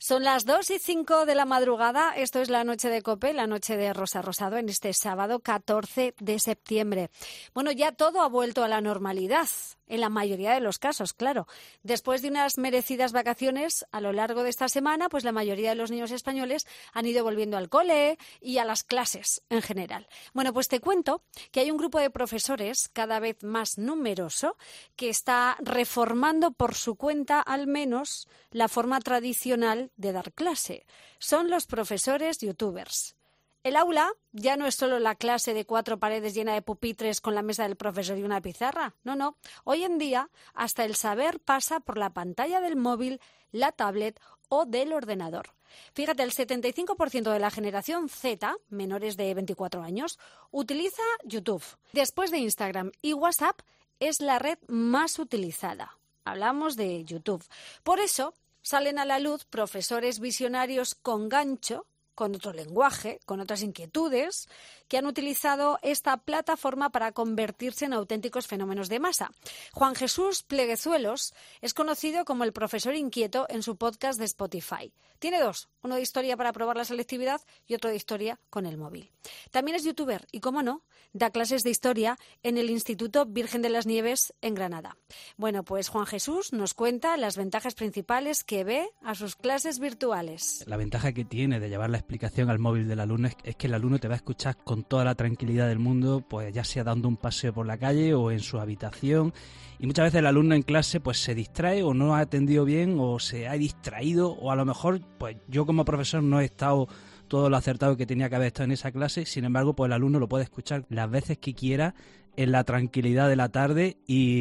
Son las 2:05 de la madrugada. Esto es la noche de COPE, la noche de Rosa Rosado, en este sábado 14 de septiembre. Bueno, ya todo ha vuelto a la normalidad, en la mayoría de los casos, claro. Después de unas merecidas vacaciones a lo largo de esta semana, pues la mayoría de los niños españoles han ido volviendo al cole y a las clases en general. Bueno, pues te cuento que hay un grupo de profesores cada vez más numeroso que está reformando por su cuenta al menos la forma tradicional de dar clase. Son los profesores youtubers. El aula ya no es solo la clase de 4 paredes llena de pupitres con la mesa del profesor y una pizarra. No. Hoy en día hasta el saber pasa por la pantalla del móvil, la tablet o del ordenador. Fíjate, el 75% de la generación Z, menores de 24 años, utiliza YouTube. Después de Instagram y WhatsApp, es la red más utilizada. Hablamos de YouTube. Por eso salen a la luz profesores visionarios con gancho, con otro lenguaje, con otras inquietudes, que han utilizado esta plataforma para convertirse en auténticos fenómenos de masa. Juan Jesús Pleguezuelos es conocido como el profesor inquieto en su podcast de Spotify. Tiene dos, uno de historia para probar la selectividad y otro de historia con el móvil. También es youtuber y, cómo no, da clases de historia en el Instituto Virgen de las Nieves en Granada. Bueno, pues Juan Jesús nos cuenta las ventajas principales que ve a sus clases virtuales. La ventaja que tiene de llevar la explicación al móvil del alumno es que el alumno te va a escuchar con toda la tranquilidad del mundo, pues ya sea dando un paseo por la calle o en su habitación. Y muchas veces el alumno en clase pues se distrae o no ha atendido bien o se ha distraído, o a lo mejor pues yo como profesor no he estado todo lo acertado que tenía que haber estado en esa clase. Sin embargo, pues el alumno lo puede escuchar las veces que quiera en la tranquilidad de la tarde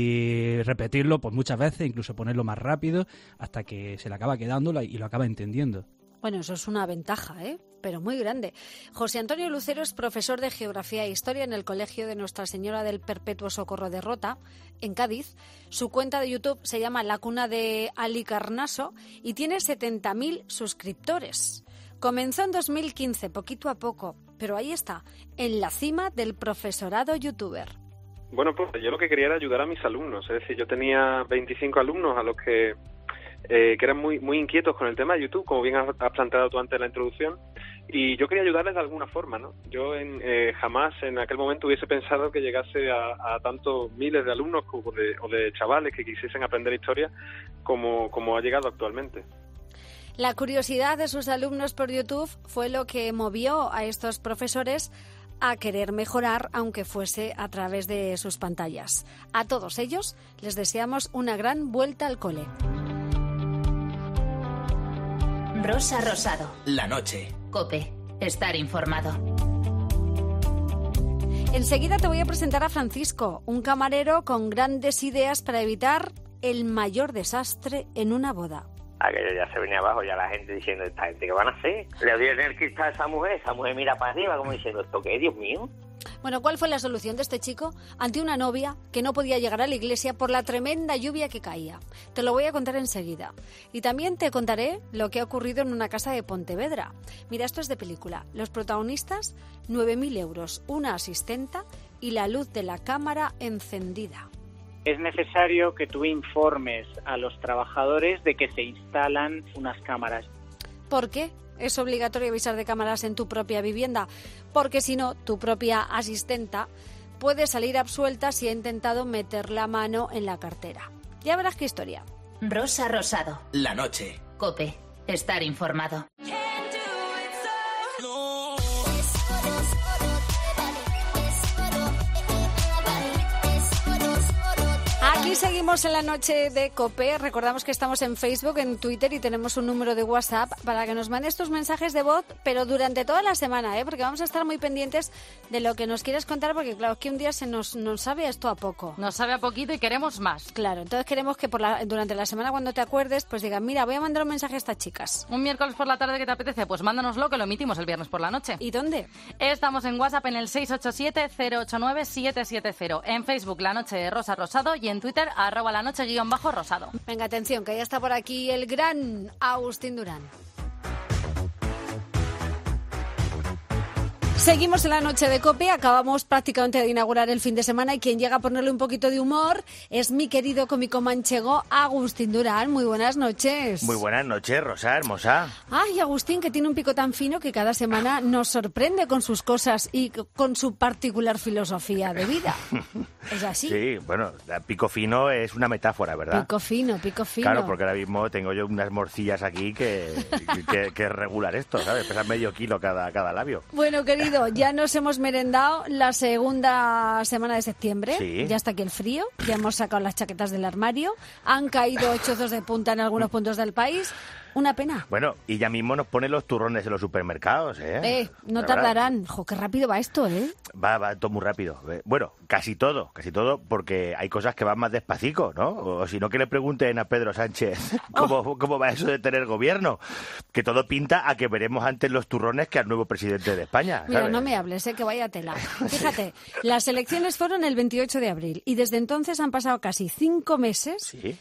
y repetirlo pues muchas veces, incluso ponerlo más rápido hasta que se le acaba quedando y lo acaba entendiendo. Bueno, eso es una ventaja, pero muy grande. José Antonio Lucero es profesor de Geografía e Historia en el Colegio de Nuestra Señora del Perpetuo Socorro de Rota, en Cádiz. Su cuenta de YouTube se llama La Cuna de Alicarnaso y tiene 70.000 suscriptores. Comenzó en 2015, poquito a poco, pero ahí está, en la cima del profesorado youtuber. Bueno, pues yo lo que quería era ayudar a mis alumnos. Es decir, yo tenía 25 alumnos a los que eran muy inquietos con el tema de YouTube, como bien has planteado tú antes en la introducción, y yo quería ayudarles de alguna forma, ¿no? Yo jamás en aquel momento hubiese pensado que llegase a tantos miles de alumnos o de chavales que quisiesen aprender historia como ha llegado actualmente. La curiosidad de sus alumnos por YouTube fue lo que movió a estos profesores a querer mejorar, aunque fuese a través de sus pantallas. A todos ellos les deseamos una gran vuelta al cole. Rosa Rosado. La noche. COPE. Estar informado. Enseguida te voy a presentar a Francisco, un camarero con grandes ideas para evitar el mayor desastre en una boda. Aquello ya se venía abajo, ya la gente diciendo, ¿esta gente qué van a hacer? Le dio en el cristal a esa mujer mira para arriba como diciendo, ¿esto qué, Dios mío? Bueno, ¿cuál fue la solución de este chico ante una novia que no podía llegar a la iglesia por la tremenda lluvia que caía? Te lo voy a contar enseguida. Y también te contaré lo que ha ocurrido en una casa de Pontevedra. Mira, esto es de película. Los protagonistas, 9.000 euros, una asistenta y la luz de la cámara encendida. Es necesario que tú informes a los trabajadores de que se instalan unas cámaras. ¿Por qué es obligatorio avisar de cámaras en tu propia vivienda? Porque si no, tu propia asistenta puede salir absuelta si ha intentado meter la mano en la cartera. Ya verás qué historia. Rosa Rosado. La noche. COPE. Estar informado. Aquí seguimos en la noche de COPE. Recordamos que estamos en Facebook, en Twitter y tenemos un número de WhatsApp para que nos mandes tus mensajes de voz, pero durante toda la semana, porque vamos a estar muy pendientes de lo que nos quieras contar, porque claro, es que un día nos sabe esto a poco. Nos sabe a poquito y queremos más. Claro, entonces queremos que durante la semana cuando te acuerdes, pues digan, mira, voy a mandar un mensaje a estas chicas. Un miércoles por la tarde que te apetece, pues mándanoslo, que lo emitimos el viernes por la noche. ¿Y dónde? Estamos en WhatsApp en el 687-089-770. En Facebook, La Noche de Rosa Rosado, y en Twitter, @lanoche_rosado. Venga, atención, que ya está por aquí el gran Agustín Durán. Seguimos en la noche de COPE, acabamos prácticamente de inaugurar el fin de semana y quien llega a ponerle un poquito de humor es mi querido cómico manchego Agustín Durán. Muy buenas noches. Muy buenas noches, Rosa, hermosa. Ay, Agustín, que tiene un pico tan fino que cada semana nos sorprende con sus cosas y con su particular filosofía de vida. ¿Es así? Sí, bueno, pico fino es una metáfora, ¿verdad? Pico fino, pico fino. Claro, porque ahora mismo tengo yo unas morcillas aquí que es regular esto, ¿sabes? Pesa medio kilo cada labio. Bueno, querido, ya nos hemos merendado la segunda semana de septiembre. Sí. Ya está aquí el frío, ya hemos sacado las chaquetas del armario, han caído hechozos de punta en algunos puntos del país. Una pena. Bueno, y ya mismo nos ponen los turrones en los supermercados, ¿eh? No La tardarán. Jo, qué rápido va esto, ¿eh? Va todo muy rápido. Bueno, casi todo, porque hay cosas que van más despacito, ¿no? O si no, que le pregunten a Pedro Sánchez cómo va eso de tener gobierno. Que todo pinta a que veremos antes los turrones que al nuevo presidente de España, ¿sabes? Mira, no me hables, que vaya tela. Fíjate, las elecciones fueron el 28 de abril y desde entonces han pasado casi 5 meses, ¿Sí?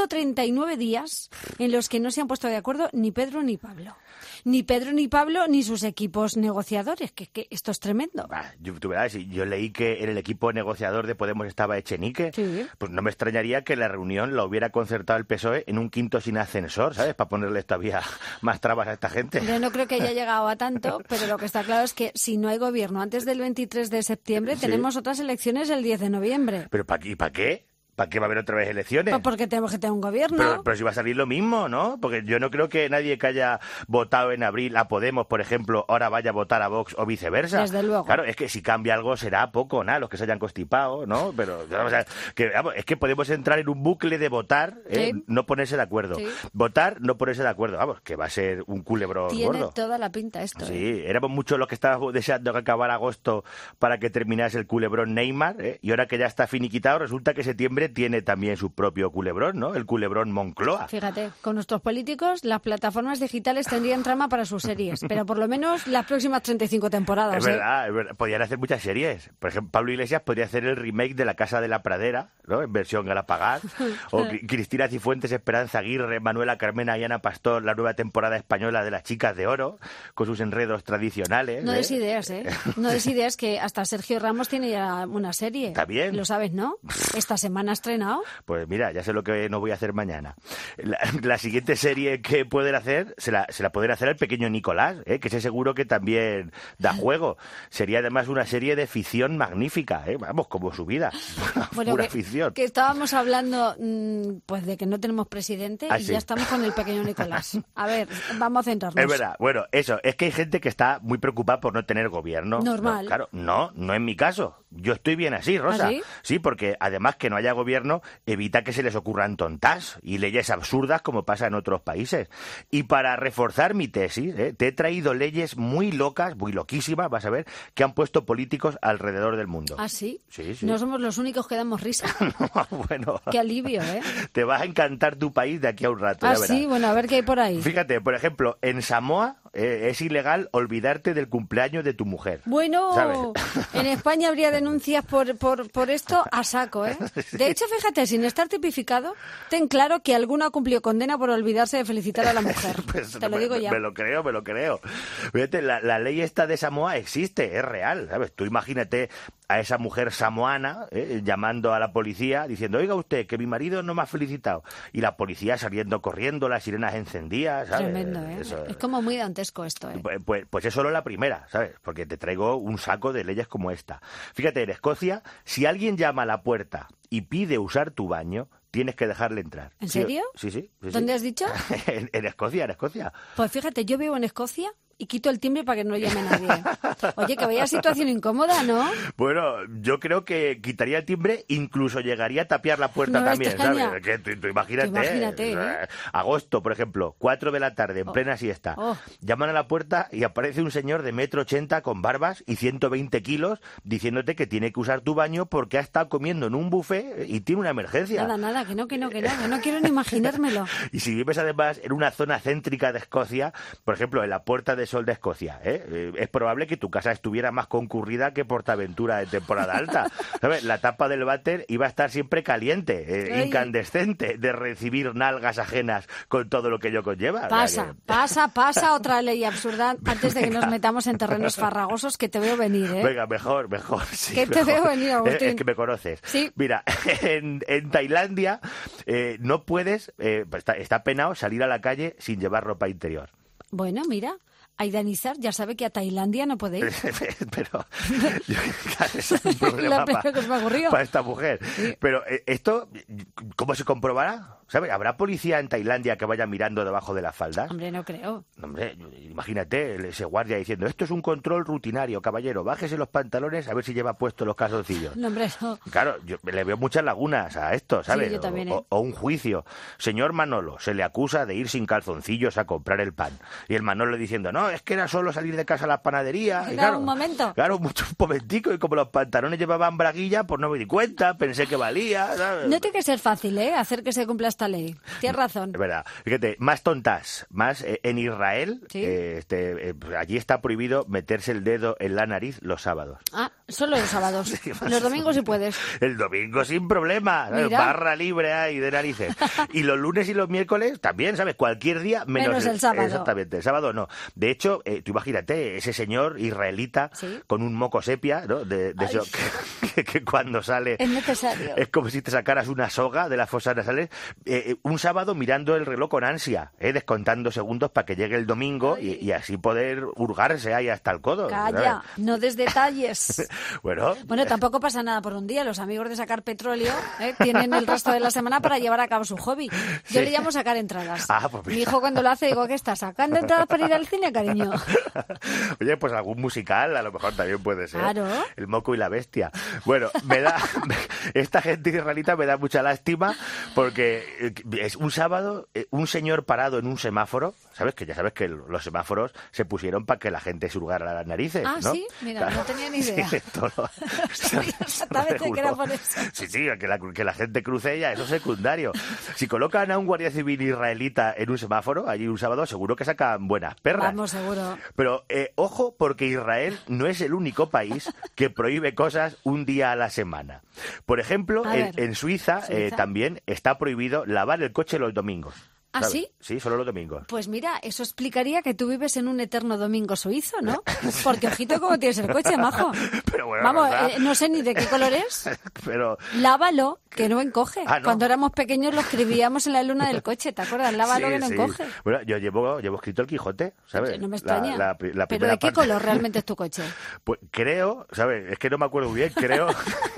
139 días en los que no se han puesto de acuerdo ni Pedro ni Pablo. Ni Pedro ni Pablo ni sus equipos negociadores, que esto es tremendo. Tú verás, si yo leí que en el equipo negociador de Podemos estaba Echenique, Sí. Pues no me extrañaría que la reunión la hubiera concertado el PSOE en un quinto sin ascensor, ¿sabes? Para ponerle todavía más trabas a esta gente. Yo no creo que haya llegado a tanto, pero lo que está claro es que si no hay gobierno antes del 23 de septiembre, Sí. tenemos otras elecciones el 10 de noviembre. ¿Pero para qué? ¿Para qué va a haber otra vez elecciones? Pues porque tenemos que tener un gobierno. Pero si va a salir lo mismo, ¿no? Porque yo no creo que nadie que haya votado en abril a Podemos, por ejemplo, ahora vaya a votar a Vox o viceversa. Desde luego. Claro, es que si cambia algo será poco, nada, los que se hayan constipado, ¿no? Pero o sea, es que podemos entrar en un bucle de votar, Sí. no ponerse de acuerdo. Sí. Votar, no ponerse de acuerdo. Vamos, que va a ser un culebrón Tiene gordo. toda la pinta esto. Sí, éramos muchos los que estábamos deseando que acabara agosto para que terminase el culebrón Neymar, y ahora que ya está finiquitado, resulta que septiembre tiene también su propio culebrón, ¿no? El culebrón Moncloa. Fíjate, con nuestros políticos, las plataformas digitales tendrían trama para sus series, pero por lo menos las próximas 35 temporadas. Es verdad. Podrían hacer muchas series. Por ejemplo, Pablo Iglesias podría hacer el remake de La Casa de la Pradera, ¿no? En versión Galapagos. O Cristina Cifuentes, Esperanza Aguirre, Manuela Carmena y Ana Pastor, la nueva temporada española de Las Chicas de Oro, con sus enredos tradicionales. No des ideas, ¿eh? No des ideas, que hasta Sergio Ramos tiene ya una serie. Está bien. Lo sabes, ¿no? Esta semana ha estrenado. Pues mira, ya sé lo que no voy a hacer mañana. La siguiente serie que pueden hacer, se la pueden hacer al pequeño Nicolás, que sé seguro que también da juego. Sería además una serie de ficción magnífica, vamos, como su vida. Bueno, pura ficción. que estábamos hablando pues de que no tenemos presidente y Sí. ya estamos con el pequeño Nicolás. A ver, vamos a centrarnos. Es verdad. Bueno, eso, es que hay gente que está muy preocupada por no tener gobierno. Normal. No, claro, no es mi caso. Yo estoy bien así, Rosa. ¿Ah, sí? Sí, porque además que no haya gobierno evita que se les ocurran tontas y leyes absurdas como pasa en otros países. Y para reforzar mi tesis, te he traído leyes muy locas, muy loquísimas, vas a ver, que han puesto políticos alrededor del mundo. ¿Ah, sí? Sí. No somos los únicos que damos risa. Bueno, Qué alivio, ¿eh? te va a encantar tu país de aquí a un rato. Ah, ya verás. sí, bueno, a ver qué hay por ahí. Fíjate, por ejemplo, en Samoa es ilegal olvidarte del cumpleaños de tu mujer. Bueno, ¿Sabes? en España habría denuncias por esto a saco, ¿eh? De hecho, fíjate, sin estar tipificado, ten claro que alguno ha cumplido condena por olvidarse de felicitar a la mujer. Pues, Te lo digo ya. Me lo creo. Fíjate, la ley esta de Samoa existe, es real, ¿sabes? Tú imagínate a esa mujer samoana llamando a la policía diciendo, oiga usted, que mi marido no me ha felicitado. Y la policía saliendo corriendo, las sirenas encendidas, ¿sabes? Tremendo, ¿eh? Eso, Es como muy dantesco esto, ¿eh? Pues es solo la primera, ¿sabes? Porque te traigo un saco de leyes como esta. Fíjate, en Escocia, si alguien llama a la puerta y pide usar tu baño, tienes que dejarle entrar. ¿En serio? Sí. ¿Dónde has dicho? En Escocia. Pues fíjate, yo vivo en Escocia y quito el timbre para que no llame nadie. Oye, que vaya situación incómoda, ¿no? Bueno, yo creo que quitaría el timbre, incluso llegaría a tapiar la puerta No me también, extraña. ¿sabes? Que tú imagínate. Imagínate, Agosto, por ejemplo, 4 de la tarde, en plena siesta. Oh. Llaman a la puerta y aparece un señor de 1,80 m con barbas y 120 kilos diciéndote que tiene que usar tu baño porque ha estado comiendo en un buffet y tiene una emergencia. Nada, que no quiero ni imaginármelo. Y si vives además en una zona céntrica de Escocia, por ejemplo, en la Puerta de de sol de Escocia, es probable que tu casa estuviera más concurrida que PortAventura en temporada alta. ¿Sabes? La tapa del váter iba a estar siempre caliente, incandescente, de recibir nalgas ajenas con todo lo que ello conlleva. Pasa otra ley absurda antes de que nos metamos en terrenos farragosos, que te veo venir, ¿eh? Venga, mejor. Sí, que te veo venir, Agustín. Es que me conoces. Sí. Mira, en Tailandia no puedes, está penado salir a la calle sin llevar ropa interior. Bueno, mira, Aidanizar ya sabe que a Tailandia no puede ir. Pero eso es un problema para esta mujer. Sí. Pero esto, ¿cómo se comprobará? ¿Sabes? ¿Habrá policía en Tailandia que vaya mirando debajo de las faldas? Hombre, no creo. Hombre, imagínate ese guardia diciendo, esto es un control rutinario, caballero, bájese los pantalones a ver si lleva puestos los calzoncillos. No, hombre, no. Claro, yo le veo muchas lagunas a esto, ¿sabes? Sí, yo también, o un juicio. Señor Manolo, se le acusa de ir sin calzoncillos a comprar el pan. Y el Manolo diciendo, no, es que era solo salir de casa a la panadería. Claro, un momento. Claro, un momentico, y como los pantalones llevaban braguilla, pues no me di cuenta, pensé que valía, ¿sabes? No tiene que ser fácil, hacer que se cumpla esta ley. Tienes razón. Es verdad. Fíjate, más tontas, en Israel, ¿sí? Allí está prohibido meterse el dedo en la nariz los sábados. Ah, solo los sábados. Sí, los domingos sí puedes. El domingo sin problema. Barra libre ahí de narices. Y los lunes y los miércoles también, ¿sabes? Cualquier día menos el sábado. Exactamente, el sábado no. De hecho, tú imagínate, ese señor israelita, ¿sí?, con un moco sepia, ¿no? De eso que cuando sale... Es necesario. Es como si te sacaras una soga de las fosas nasales. Un sábado mirando el reloj con ansia, descontando segundos para que llegue el domingo y así poder hurgarse ahí hasta el codo. Calla, ¿sabes? no des detalles. Bueno, tampoco pasa nada por un día. Los amigos de Sacar Petróleo tienen el resto de la semana para llevar a cabo su hobby. Yo le llamo sacar entradas. Pues mi hijo cuando lo hace digo, ¿qué estás sacando entradas para ir al cine, cariño? Oye, pues algún musical a lo mejor también puede ser. Claro. El moco y la bestia. Bueno, esta gente israelita me da mucha lástima porque es un sábado, un señor parado en un semáforo, ¿sabes? Que ya sabes que los semáforos se pusieron para que la gente se hurgara las narices, ¿no? Sí, mira, claro. No tenía ni idea. Sí, exactamente que era por eso. Sí, que la gente cruce ella, eso es secundario. Si colocan a un guardia civil israelita en un semáforo, allí un sábado, seguro que sacan buenas perras. Vamos, seguro. Pero ojo, porque Israel no es el único país que prohíbe cosas un día a la semana. Por ejemplo, en Suiza también está prohibido lavar el coche los domingos. ¿Ah, ¿sabes? sí? Sí, solo los domingos. Pues mira, eso explicaría que tú vives en un eterno domingo suizo, ¿no? Porque ojito cómo tienes el coche, majo. Pero bueno, vamos, no sé ni de qué color es. Pero... Lávalo, que no encoge. ¿no? Cuando éramos pequeños lo escribíamos en la luna del coche, ¿te acuerdas? Lávalo, que no encoge. Bueno, yo llevo escrito el Quijote, ¿sabes? No me extraña. La ¿Pero de qué color realmente es tu coche? Pues creo, ¿sabes? Es que no me acuerdo muy bien, creo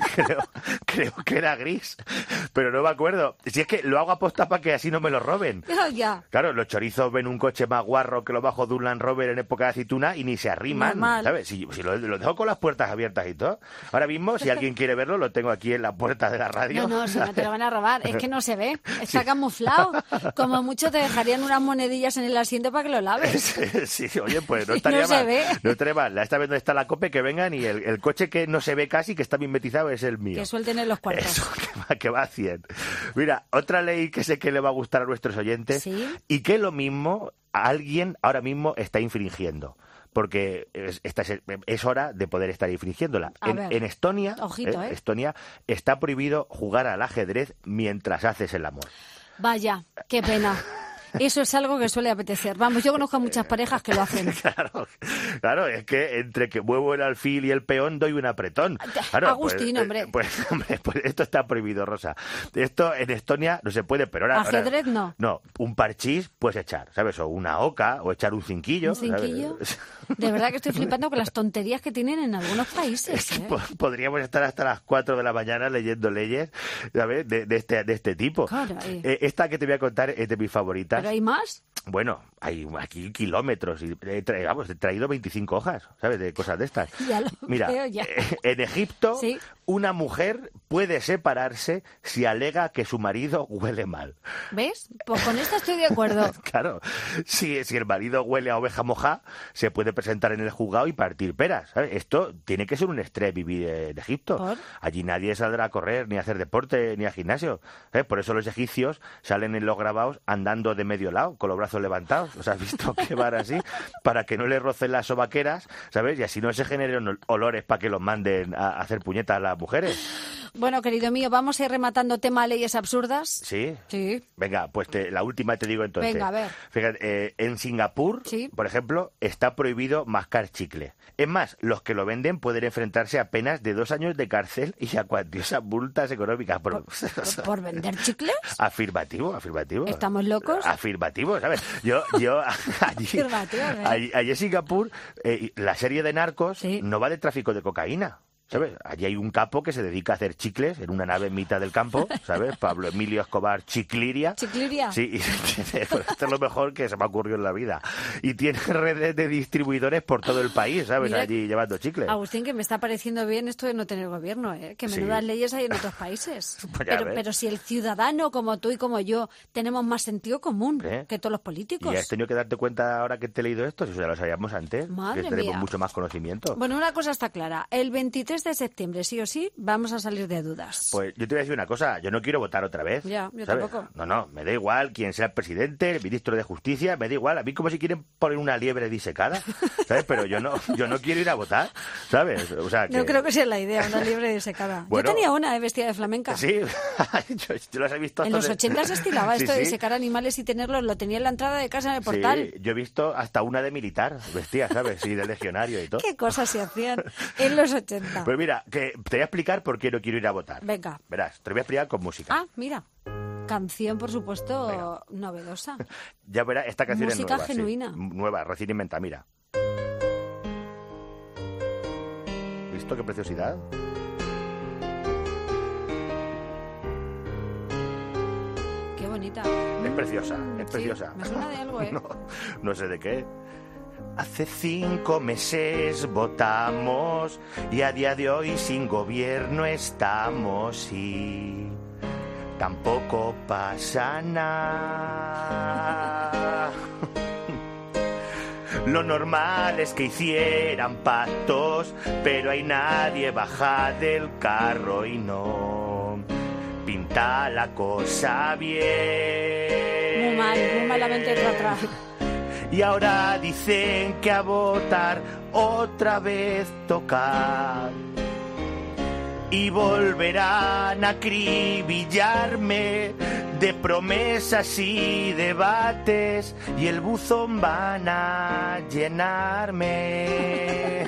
que era gris, pero no me acuerdo. Si es que lo hago aposta para que así no me lo roben. Ya. Claro, los chorizos ven un coche más guarro que lo bajo de un Land Rover en época de aceituna y ni se arriman, normal. ¿sabes? Si lo dejo con las puertas abiertas y todo. Ahora mismo, si alguien quiere verlo, lo tengo aquí en la puerta de la radio. No, si no te lo van a robar. Es que no se ve. Está camuflado. Como mucho te dejarían unas monedillas en el asiento para que lo laves. Sí, oye, pues no estaría no mal. Se ve. No estaría mal. Esta vez no está la COPE, que vengan y el coche que no se ve casi, que está mimetizado, es el mío. Que suelten en los cuartos. Eso, que va a 100. Mira, otra ley que sé que le va a gustar a nuestros oyentes, ¿sí? Y que lo mismo alguien ahora mismo está infringiendo. Porque es hora de poder estar infringiéndola. En Estonia, Estonia está prohibido jugar al ajedrez mientras haces el amor. Vaya, qué pena. Eso es algo que suele apetecer. Vamos, yo conozco a muchas parejas que lo hacen. Claro, es que entre que muevo el alfil y el peón doy un apretón. Claro, Agustín, hombre. Pues esto está prohibido, Rosa. Esto en Estonia no se puede, pero ahora... ¿Ajedrez no? No, un parchís puedes echar, ¿sabes? O una oca, o echar un cinquillo. ¿Un cinquillo? ¿Sabes? De verdad que estoy flipando con las tonterías que tienen en algunos países. Es que podríamos estar hasta las 4 de la mañana leyendo leyes, ¿sabes? De este tipo. Claro, esta que te voy a contar es de mis favoritas. ¿Pero hay más? Bueno, hay aquí kilómetros y he traído 25 hojas, ¿sabes? De cosas de estas. Ya lo Mira, veo ya. En Egipto, ¿sí? Una mujer puede separarse si alega que su marido huele mal. ¿Ves? Pues con esto estoy de acuerdo. Claro, si el marido huele a oveja moja, se puede presentar en el juzgado y partir peras, ¿sabes? Esto tiene que ser un estrés vivir en Egipto. ¿Por? Allí nadie saldrá a correr, ni a hacer deporte, ni al gimnasio. Por eso los egipcios salen en los grabados andando de medio lado, con los brazos brazos levantados, o sea, has visto que van así, para que no le rocen las sobaqueras, ¿sabes? Y así no se generen olores para que los manden a hacer puñetas a las mujeres. Bueno, querido mío, vamos a ir rematando tema leyes absurdas. ¿Sí? Sí. Venga, pues la última te digo entonces. Venga, a ver. Fíjate, en Singapur, sí, por ejemplo, está prohibido mascar chicle. Es más, los que lo venden pueden enfrentarse a penas de 2 años de cárcel y a cuantiosas multas económicas. ¿Por vender chicles? Afirmativo. ¿Estamos locos? Afirmativo, ¿sabes? Yo allí en Singapur, la serie de Narcos no va de tráfico de cocaína. ¿Sabes? Allí hay un capo que se dedica a hacer chicles en una nave en mitad del campo, ¿sabes? Pablo Emilio Escobar Chicliria. ¿Chicliria? Sí, y esto es lo mejor que se me ha ocurrido en la vida. Y tiene redes de distribuidores por todo el país, ¿sabes? Mira, allí llevando chicles. Agustín, que me está pareciendo bien esto de no tener gobierno, ¿eh? Que menudas leyes hay en otros países. Pues pero si el ciudadano como tú y como yo tenemos más sentido común que todos los políticos. ¿Y has tenido que darte cuenta ahora que te he leído esto? Si eso ya lo sabíamos antes. Madre que tenemos mía. mucho más conocimiento. Bueno, una cosa está clara. El 23 de septiembre, sí o sí, vamos a salir de dudas. Pues yo te voy a decir una cosa. Yo no quiero votar otra vez. Ya, yo ¿sabes? tampoco. No, me da igual quién sea el presidente, el ministro de Justicia, me da igual. A mí como si quieren poner una liebre disecada, ¿sabes? Pero yo no quiero ir a votar, ¿sabes? O sea, No creo que sea la idea, una liebre disecada. Bueno, yo tenía una vestida de flamenca. Sí, yo las he visto. En los 80 se estilaba esto de sí. disecar animales y tenerlos. Lo tenía en la entrada de casa en el portal. Sí, yo he visto hasta una de militar, vestida, ¿sabes? Sí, de legionario y todo. ¿Qué cosas se hacían en los 80? Pues mira, que te voy a explicar por qué no quiero ir a votar. Venga. Verás, te lo voy a explicar con música. Ah, mira. Canción, por supuesto, novedosa. Ya verás, esta canción música es nueva. genuina. Sí, nueva, recién inventada, mira. ¿Visto qué preciosidad? Qué bonita. Es preciosa, es preciosa. Sí, me suena de algo, ¿eh? No sé de qué. Hace 5 meses votamos y a día de hoy sin gobierno estamos y tampoco pasa nada. Lo normal es que hicieran pactos, pero ahí nadie baja del carro y no pinta la cosa bien. Muy malamente atrás. Y ahora dicen que a votar otra vez tocar. Y volverán a acribillarme de promesas y debates. Y el buzón van a llenarme.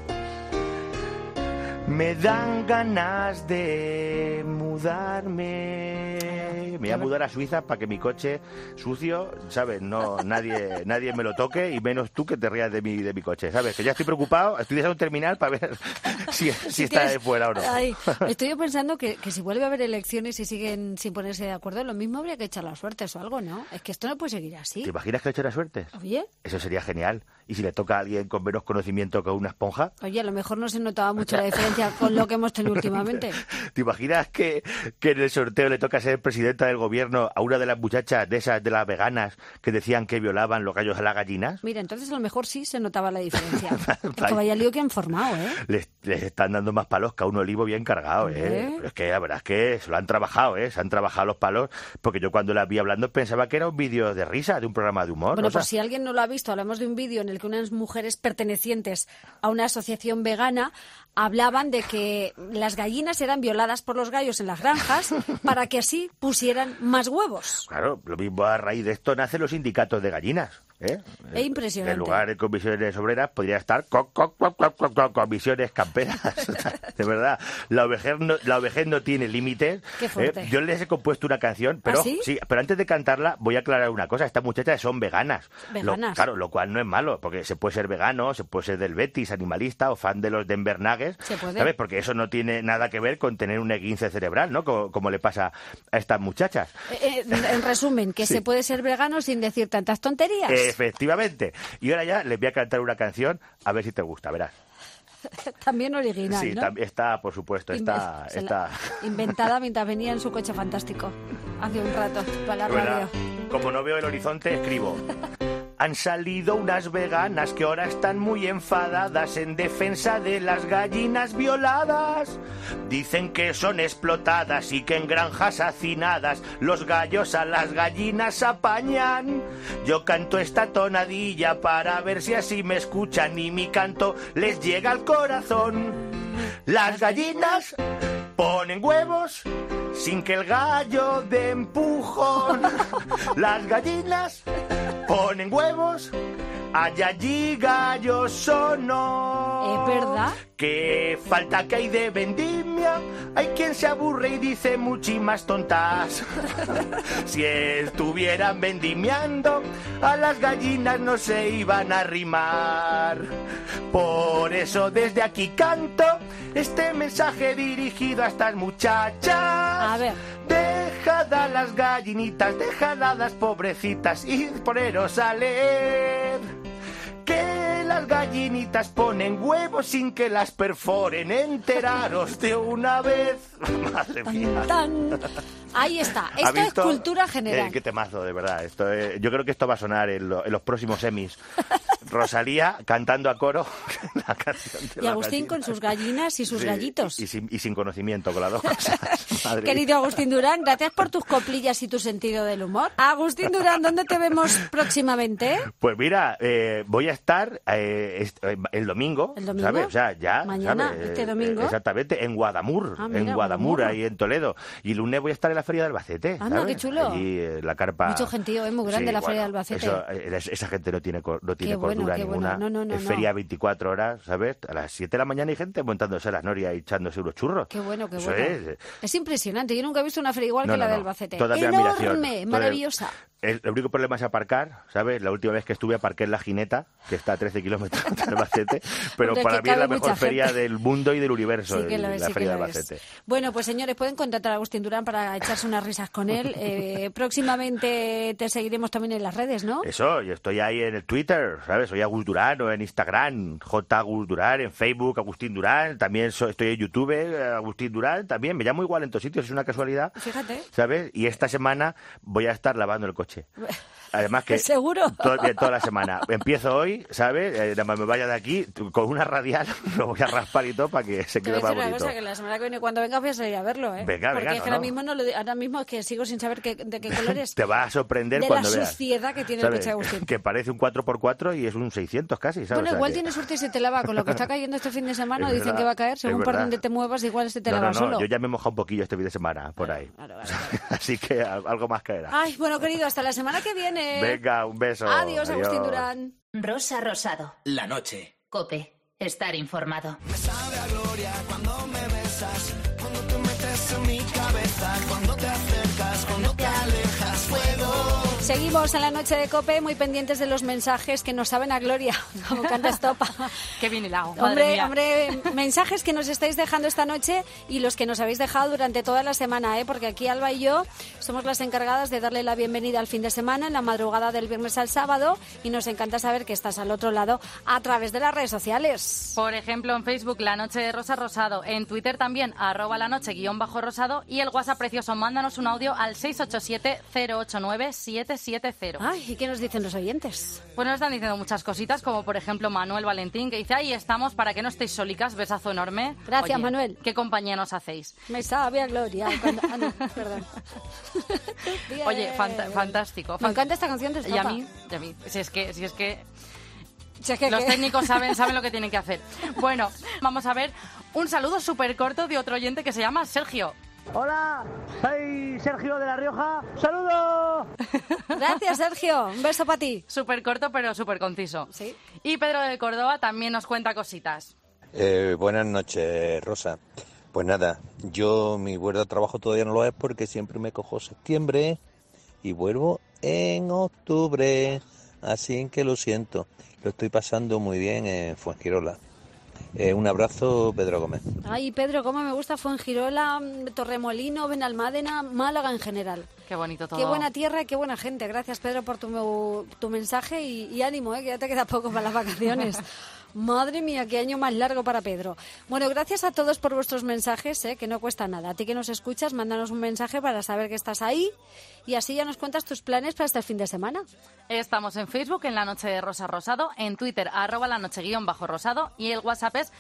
Me dan ganas de mudarme. Me voy a mudar a Suiza para que mi coche sucio, ¿sabes? No, nadie me lo toque y menos tú que te rías de mi coche, ¿sabes? Que ya estoy preocupado, estoy deseando terminar para ver si está de fuera o no. Ay, estoy yo pensando que si vuelve a haber elecciones y siguen sin ponerse de acuerdo, lo mismo habría que echar las suertes o algo, ¿no? Es que esto no puede seguir así. ¿Te imaginas que le echara suerte? Oye. Eso sería genial. ¿Y si le toca a alguien con menos conocimiento que una esponja? Oye, a lo mejor no se notaba mucho la diferencia con lo que hemos tenido últimamente. ¿Te imaginas que en el sorteo le toca ser presidenta del gobierno a una de las muchachas de esas de las veganas que decían que violaban los gallos a las gallinas? Mira, entonces a lo mejor sí se notaba la diferencia. Es que vaya lío que han formado, ¿eh? Les están dando más palos que a un olivo bien cargado, ¿eh? Pero es que la verdad es que se lo han trabajado, ¿eh? Se han trabajado los palos, porque yo cuando las vi hablando pensaba que era un vídeo de risa, de un programa de humor. Bueno, pues si alguien no lo ha visto, hablamos de un vídeo en el que unas mujeres pertenecientes a una asociación vegana hablaban de que las gallinas eran violadas por los gallos en las granjas para que así pusieran más huevos. Claro, lo mismo a raíz de esto nacen los sindicatos de gallinas. Es impresionante. En lugar de comisiones obreras podría estar comisiones camperas. De verdad, la ovejez no tiene límites. Qué fuerte. Yo les he compuesto una canción, pero ¿Ah, sí? Sí, pero antes de cantarla voy a aclarar una cosa. Estas muchachas son veganas. Veganas. Lo cual no es malo, porque se puede ser vegano, se puede ser del Betis, animalista o fan de los Denver Nuggets. Se puede. ¿Sabes? Porque eso no tiene nada que ver con tener un esguince cerebral, ¿no? Como le pasa a estas muchachas. En resumen, que se puede ser vegano sin decir tantas tonterías. Efectivamente. Y ahora ya les voy a cantar una canción, a ver si te gusta, verás. También original, sí, ¿no? Está, por supuesto, está... Inventada mientras venía en su coche fantástico hace un rato para la radio. Como no veo el horizonte, escribo. Han salido unas veganas que ahora están muy enfadadas en defensa de las gallinas violadas. Dicen que son explotadas y que en granjas hacinadas los gallos a las gallinas apañan. Yo canto esta tonadilla para ver si así me escuchan y mi canto les llega al corazón. Las gallinas ponen huevos sin que el gallo dé empujón. Las gallinas ponen huevos, hay allí gallos o no. ¿Es verdad? ¿Qué falta que hay de vendimia? Hay quien se aburre y dice muchísimas tontas. Si estuvieran vendimiando, a las gallinas no se iban a arrimar. Por eso desde aquí canto este mensaje dirigido a estas muchachas. A ver. Dejad a las gallinitas, dejad a las pobrecitas y poneros a leer. Que las gallinitas ponen huevos sin que las perforen. Enteraros de una vez. Madre mía. Tan. Ahí está. Esto es cultura general. Qué temazo, de verdad. Yo creo que esto va a sonar en los próximos Emmys. Rosalía cantando a coro la canción de Y Agustín con sus gallinas y sus gallitos. Y sin conocimiento, con las dos cosas. Madre Querido mía. Agustín Durán, gracias por tus coplillas y tu sentido del humor. Agustín Durán, ¿dónde te vemos próximamente? Pues mira, voy a estar el domingo, ¿El domingo? ¿sabes? O sea, ya, Mañana, ¿sabes? este domingo. Exactamente, en Guadamur, Ah, mira, en Guadamur, Guadamur. ahí en Toledo. Y el lunes voy a estar en la Feria de Albacete, Anda, ¿sabes? qué chulo. Allí, la carpa... Mucho gentío, es muy grande la Feria de Albacete. Esa gente no tiene Qué bueno, cordura qué bueno. ninguna. No, es feria 24 horas, ¿sabes? A las 7 de la mañana hay gente montándose las norias y echándose unos churros. Qué bueno, qué Eso bueno. Es impresionante. Yo nunca he visto una feria igual que la de Albacete. Toda mi admiración. Enorme, maravillosa. El único problema es aparcar, ¿sabes? La última vez que estuve aparqué en La Gineta, que está a 13 kilómetros de Albacete, pero Hombre, para que mí es la cabe mejor mucha feria gente. del mundo y del universo, Sí que lo es, la sí que feria de lo es. Albacete. Bueno, pues señores, pueden contratar a Agustín Durán para echarse unas risas con él. Próximamente te seguiremos también en las redes, ¿no? Eso, yo estoy ahí en el Twitter, ¿sabes? Soy Agus Durán, o en Instagram, J. Agus Durán, en Facebook, Agustín Durán, también estoy en YouTube, Agustín Durán, también, me llamo igual en todos sitios, es una casualidad, Fíjate. ¿sabes? Y esta semana voy a estar lavando el coche. Además que ¿Seguro? Toda la semana. Empiezo hoy, ¿sabes? Nada más me vaya de aquí, con una radial lo voy a raspar y todo para que se Te quede voy a más decir una bonito. cosa, que la semana que viene cuando venga voy a salir a verlo, ¿eh? Venga, porque venga, es que ahora mismo es que sigo sin saber de qué color es. Te va a sorprender de cuando la veas. suciedad que tiene ¿Sabes? el coche de Agustín. Que parece un 4x4 y es un 600 casi, ¿sabes? Bueno, O sea igual que- tiene suerte y se te lava. Con lo que está cayendo este fin de semana, Es dicen verdad, que va a caer. Según es por verdad. donde te muevas, igual se te No, lava no, solo. yo ya me he mojado un poquillo este fin de semana, por ahí. Vale. Así que algo más caerá. Ay, bueno, querido, hasta la semana que viene. Venga, un beso. Adiós, Agustín Durán. Rosa Rosado. La noche. Cope. Estar informado. Me sabe a gloria cuando me besas, cuando te metes en mi cabeza, cuando te acercas, cuando te alejas, fuego. Seguimos en la noche de COPE, muy pendientes de los mensajes que nos saben a gloria, como canta Estopa. Qué bien hilado, madre mía. Hombre, mensajes que nos estáis dejando esta noche y los que nos habéis dejado durante toda la semana, porque aquí Alba y yo somos las encargadas de darle la bienvenida al fin de semana, en la madrugada del viernes al sábado, y nos encanta saber que estás al otro lado a través de las redes sociales. Por ejemplo, en Facebook, La Noche de Rosa Rosado. En Twitter también, @lanoche_rosado. Y el WhatsApp precioso, mándanos un audio al 687-089-770. Ay, ¿y qué nos dicen los oyentes? Pues nos están diciendo muchas cositas, como por ejemplo Manuel Valentín, que dice: ahí estamos, para que no estéis solicas, besazo enorme. Gracias, Oye, Manuel. ¿Qué compañía nos hacéis? Me sabe a gloria. No, perdón. Oye, fantástico. Me encanta esta canción de Y Estopa. a mí. Si es que Si es que los ¿qué? técnicos saben lo que tienen que hacer. Bueno, vamos a ver un saludo súper corto de otro oyente que se llama Sergio. Hola, soy Sergio de La Rioja. ¡Saludos! Gracias, Sergio. Un beso para ti. Súper corto, pero súper conciso. Sí. Y Pedro de Córdoba también nos cuenta cositas. Buenas noches, Rosa. Pues nada, yo mi vuelo de trabajo todavía no lo es porque siempre me cojo septiembre y vuelvo en octubre. Así que lo siento, lo estoy pasando muy bien en Fuengirola. Un abrazo, Pedro Gómez. Ay, Pedro, cómo me gusta Fuengirola, Torremolino, Benalmádena, Málaga en general. Qué bonito todo. Qué buena tierra y qué buena gente. Gracias, Pedro, por tu mensaje y ánimo, que ya te queda poco para las vacaciones. Madre mía, qué año más largo para Pedro. Bueno, gracias a todos por vuestros mensajes, que no cuesta nada. A ti que nos escuchas, mándanos un mensaje para saber que estás ahí y así ya nos cuentas tus planes para este fin de semana. Estamos en Facebook, en La Noche de Rosa Rosado, en Twitter, @lanoche_rosado, y el WhatsApp es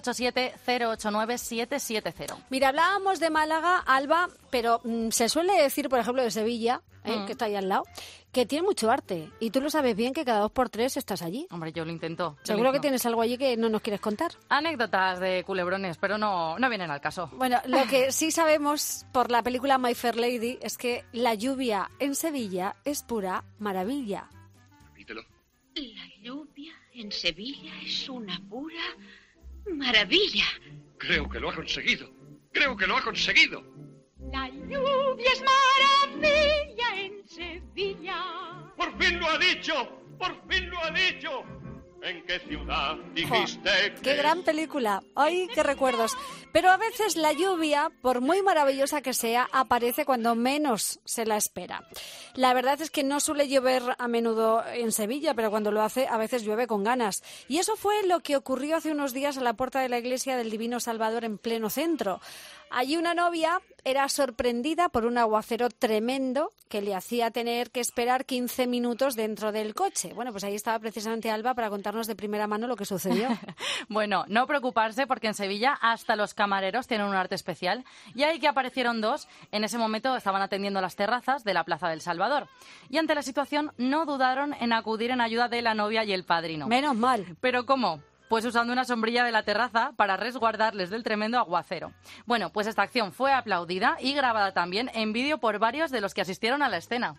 687-089-770. Mira, hablábamos de Málaga, Alba, pero se suele decir, por ejemplo, de Sevilla, que está ahí al lado, que tiene mucho arte. Y tú lo sabes bien que cada 2x3 estás allí. Hombre, yo lo intento. Seguro que tienes algo allí que no nos quieres contar. Anécdotas de culebrones, pero no vienen al caso. Bueno, lo que sí sabemos por la película My Fair Lady es que la lluvia en Sevilla es pura maravilla. Repítelo. La lluvia en Sevilla es una pura maravilla. Creo que lo ha conseguido. Creo que lo ha conseguido. La lluvia es maravilla en Sevilla. ¡Por fin lo ha dicho! ¡Por fin lo ha dicho! ¿En qué ciudad dijiste que...? ¡Qué gran película! ¡Ay, qué recuerdos! Pero a veces la lluvia, por muy maravillosa que sea, aparece cuando menos se la espera. La verdad es que no suele llover a menudo en Sevilla, pero cuando lo hace, a veces llueve con ganas. Y eso fue lo que ocurrió hace unos días a la puerta de la iglesia del Divino Salvador en pleno centro. Allí una novia era sorprendida por un aguacero tremendo que le hacía tener que esperar 15 minutos dentro del coche. Bueno, pues ahí estaba precisamente Alba para contarnos de primera mano lo que sucedió. Bueno, no preocuparse porque en Sevilla hasta los camareros tienen un arte especial y ahí que aparecieron dos, en ese momento estaban atendiendo las terrazas de la Plaza del Salvador. Y ante la situación no dudaron en acudir en ayuda de la novia y el padrino. Menos mal. ¿Pero cómo? Pues usando una sombrilla de la terraza para resguardarles del tremendo aguacero. Bueno, pues esta acción fue aplaudida y grabada también en vídeo por varios de los que asistieron a la escena.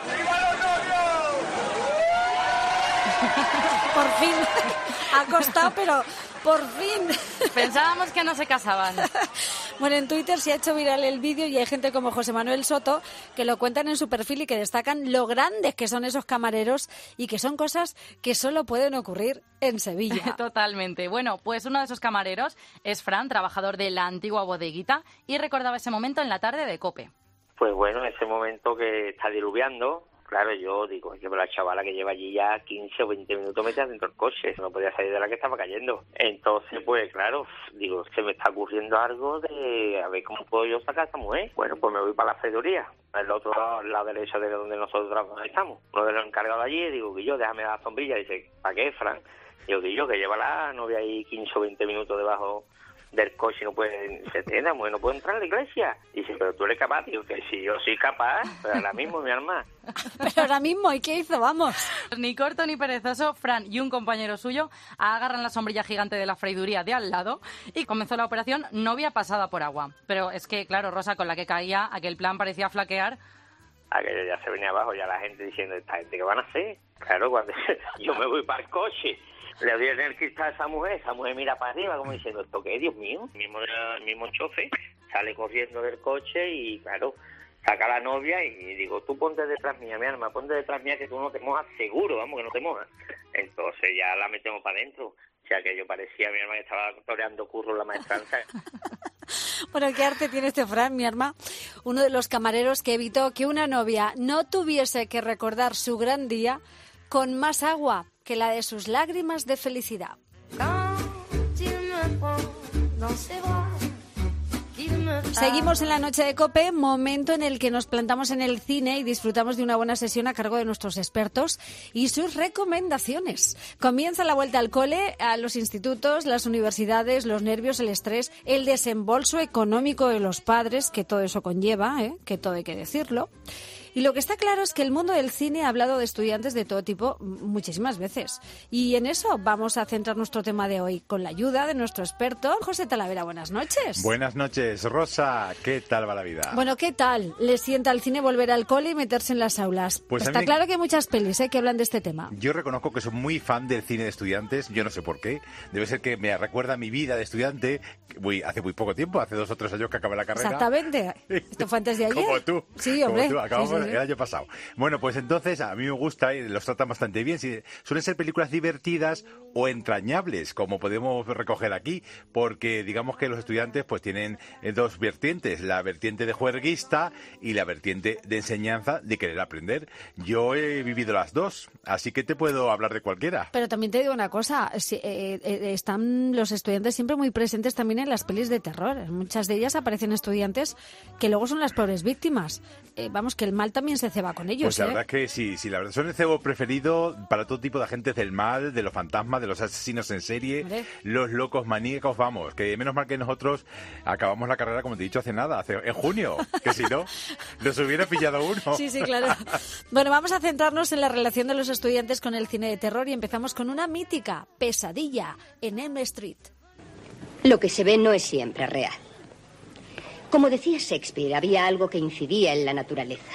Por fin. Ha costado, pero por fin. Pensábamos que no se casaban. Bueno, en Twitter se ha hecho viral el vídeo y hay gente como José Manuel Soto que lo cuentan en su perfil y que destacan lo grandes que son esos camareros y que son cosas que solo pueden ocurrir en Sevilla. Totalmente. Bueno, pues uno de esos camareros es Fran, trabajador de la antigua bodeguita, y recordaba ese momento en la tarde de COPE. Pues bueno, ese momento que está diluviando, claro, yo digo, que la chavala que lleva allí ya 15 o 20 minutos metida dentro del coche, no podía salir de la que estaba cayendo. Entonces, pues claro, digo, se me está ocurriendo algo de a ver cómo puedo yo sacar a esta mujer. Bueno, pues me voy para la freiduría, al otro lado derecho de donde nosotros estamos. Uno de los encargados allí, digo, Guillo, déjame la sombrilla. Dice, ¿para qué, Fran? Digo, Guillo, que lleva la novia ahí 15 o 20 minutos debajo del coche, no puede, se tiene, mujer, no puede entrar a la iglesia. Dice, pero tú eres capaz. Digo, que si yo soy capaz, pero ahora mismo, mi alma. Pero ahora mismo, ¿y qué hizo? Vamos. Ni corto ni perezoso, Fran y un compañero suyo agarran la sombrilla gigante de la freiduría de al lado y comenzó la operación novia pasada por agua. Pero es que, claro, Rosa, con la que caía, aquel plan parecía flaquear. Aquello ya se venía abajo, ya la gente diciendo, ¿esta gente qué van a hacer? Claro, cuando yo me voy para el coche, le doy en el cristal a esa mujer mira para arriba como diciendo, ¿esto qué es, Dios mío? El mismo chofer sale corriendo del coche y, claro, saca a la novia y digo, tú ponte detrás mía, mi alma, ponte detrás mía que tú no te mojas, seguro, vamos, que no te mojas. Entonces ya la metemos para adentro. O sea, que yo parecía, mi alma, que estaba toreando curro en la maestranza. Bueno, qué arte tiene este Fran, mi arma. Uno de los camareros que evitó que una novia no tuviese que recordar su gran día con más agua que la de sus lágrimas de felicidad. Seguimos en la noche de COPE, momento en el que nos plantamos en el cine y disfrutamos de una buena sesión a cargo de nuestros expertos y sus recomendaciones. Comienza la vuelta al cole, a los institutos, las universidades, los nervios, el estrés, el desembolso económico de los padres, que todo eso conlleva, que todo hay que decirlo. Y lo que está claro es que el mundo del cine ha hablado de estudiantes de todo tipo muchísimas veces. Y en eso vamos a centrar nuestro tema de hoy, con la ayuda de nuestro experto, José Talavera. Buenas noches. Buenas noches, Rosa. ¿Qué tal va la vida? Bueno, ¿qué tal? ¿Le sienta al cine volver al cole y meterse en las aulas? Pues está claro que hay muchas pelis que hablan de este tema. Yo reconozco que soy muy fan del cine de estudiantes, yo no sé por qué. Debe ser que me recuerda mi vida de estudiante, hace muy poco tiempo, hace 2 o 3 años que acabé la carrera. Exactamente. Esto fue antes de ayer. Como tú. Sí, hombre. Como tú. Acabamos el año pasado. Bueno, pues entonces a mí me gusta y los tratan bastante bien. Suelen ser películas divertidas o entrañables, como podemos recoger aquí, porque digamos que los estudiantes pues tienen dos vertientes, la vertiente de juerguista y la vertiente de enseñanza, de querer aprender. Yo he vivido las dos, así que te puedo hablar de cualquiera. Pero también te digo una cosa, están los estudiantes siempre muy presentes también en las pelis de terror. En muchas de ellas aparecen estudiantes que luego son las pobres víctimas. Vamos, que el mal también se ceba con ellos. Pues la verdad que sí, la verdad son el cebo preferido para todo tipo de agentes del mal, de los fantasmas, de los asesinos en serie, los locos maníacos, vamos, que menos mal que nosotros acabamos la carrera, como te he dicho, hace nada, en junio, que si no, nos hubiera pillado uno. Sí, claro. Bueno, vamos a centrarnos en la relación de los estudiantes con el cine de terror y empezamos con una mítica, Pesadilla en Elm Street. Lo que se ve no es siempre real. Como decía Shakespeare, había algo que incidía en la naturaleza.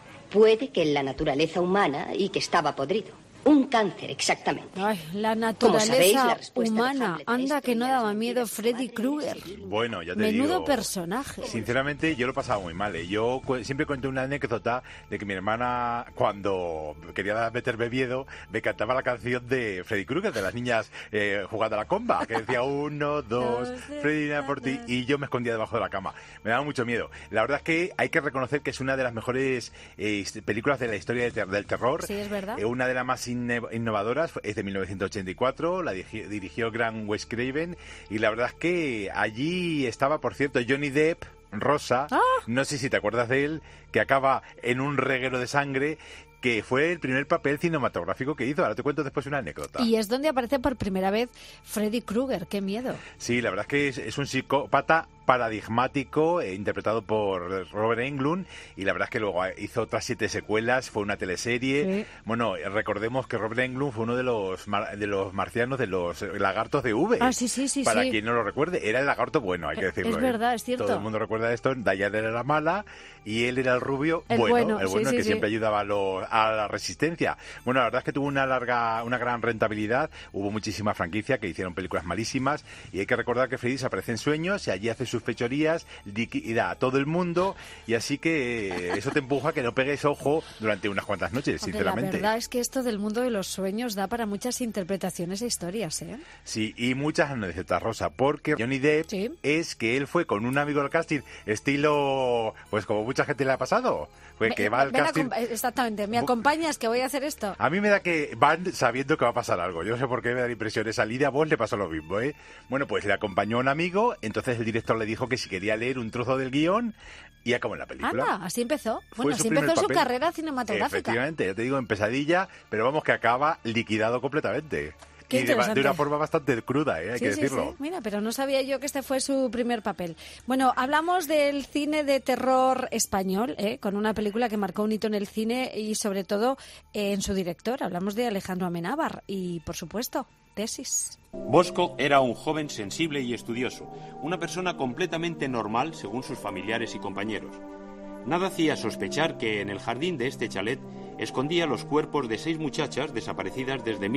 Puede que en la naturaleza humana y que estaba podrido. Un cáncer, exactamente. Ay, la naturaleza humana. Anda que no daba miedo Freddy Krueger. Bueno, ya te Menudo digo, personaje. Sinceramente, yo lo pasaba muy mal. Yo siempre cuento una anécdota de que mi hermana, cuando quería meterme miedo, me cantaba la canción de Freddy Krueger, de las niñas jugando a la comba, que decía 1, 2, Freddy viene por ti, y yo me escondía debajo de la cama. Me daba mucho miedo. La verdad es que hay que reconocer que es una de las mejores películas de la historia del terror. Sí, es verdad. Una de las más innovadoras, es de 1984, la dirigió Grant Wes Craven, y la verdad es que allí estaba, por cierto, Johnny Depp, Rosa, no sé si te acuerdas de él, que acaba en un reguero de sangre, que fue el primer papel cinematográfico que hizo. Ahora te cuento después una anécdota. Y es donde aparece por primera vez Freddy Krueger. ¡Qué miedo! Sí, la verdad es que es un psicópata paradigmático, interpretado por Robert Englund, y la verdad es que luego hizo otras 7 secuelas, fue una teleserie. Sí. Bueno, recordemos que Robert Englund fue uno de los marcianos, de los lagartos de V. Sí. Para quien no lo recuerde, era el lagarto bueno, hay que decirlo. Es verdad, es cierto. Todo el mundo recuerda esto. Diane era la mala y él era el rubio bueno, que siempre ayudaba a la resistencia. Bueno, la verdad es que tuvo una gran rentabilidad. Hubo muchísima franquicia que hicieron películas malísimas, y hay que recordar que Freddy se aparece en sueños y allí hace sus fechorías, liquida a todo el mundo, y así que eso te empuja a que no pegues ojo durante unas cuantas noches, sinceramente. La verdad es que esto del mundo de los sueños da para muchas interpretaciones e historias, ¿eh? Sí, y muchas anécdotas, Rosa, porque Johnny Depp es que él fue con un amigo al casting, estilo, pues como mucha gente le ha pasado, pues que va al casting. Exactamente, ¿me acompañas que voy a hacer esto? A mí me da que van sabiendo que va a pasar algo. Yo no sé por qué me da la impresión. Esa Lidia Bosch le pasó lo mismo, ¿eh? Bueno, pues le acompañó un amigo, entonces el director le dijo que si quería leer un trozo del guión, y acabó en la película. Anda, así empezó. Bueno, así empezó su carrera cinematográfica. Efectivamente, ya te digo, en Pesadilla, pero vamos, que acaba liquidado completamente. Qué y de una forma bastante cruda, hay que decirlo. Sí. Mira, pero no sabía yo que este fue su primer papel. Bueno, hablamos del cine de terror español, con una película que marcó un hito en el cine y sobre todo en su director. Hablamos de Alejandro Amenábar y, por supuesto, Tesis. Bosco era un joven sensible y estudioso, una persona completamente normal según sus familiares y compañeros. Nada hacía sospechar que en el jardín de este chalet escondía los cuerpos de 6 muchachas desaparecidas desde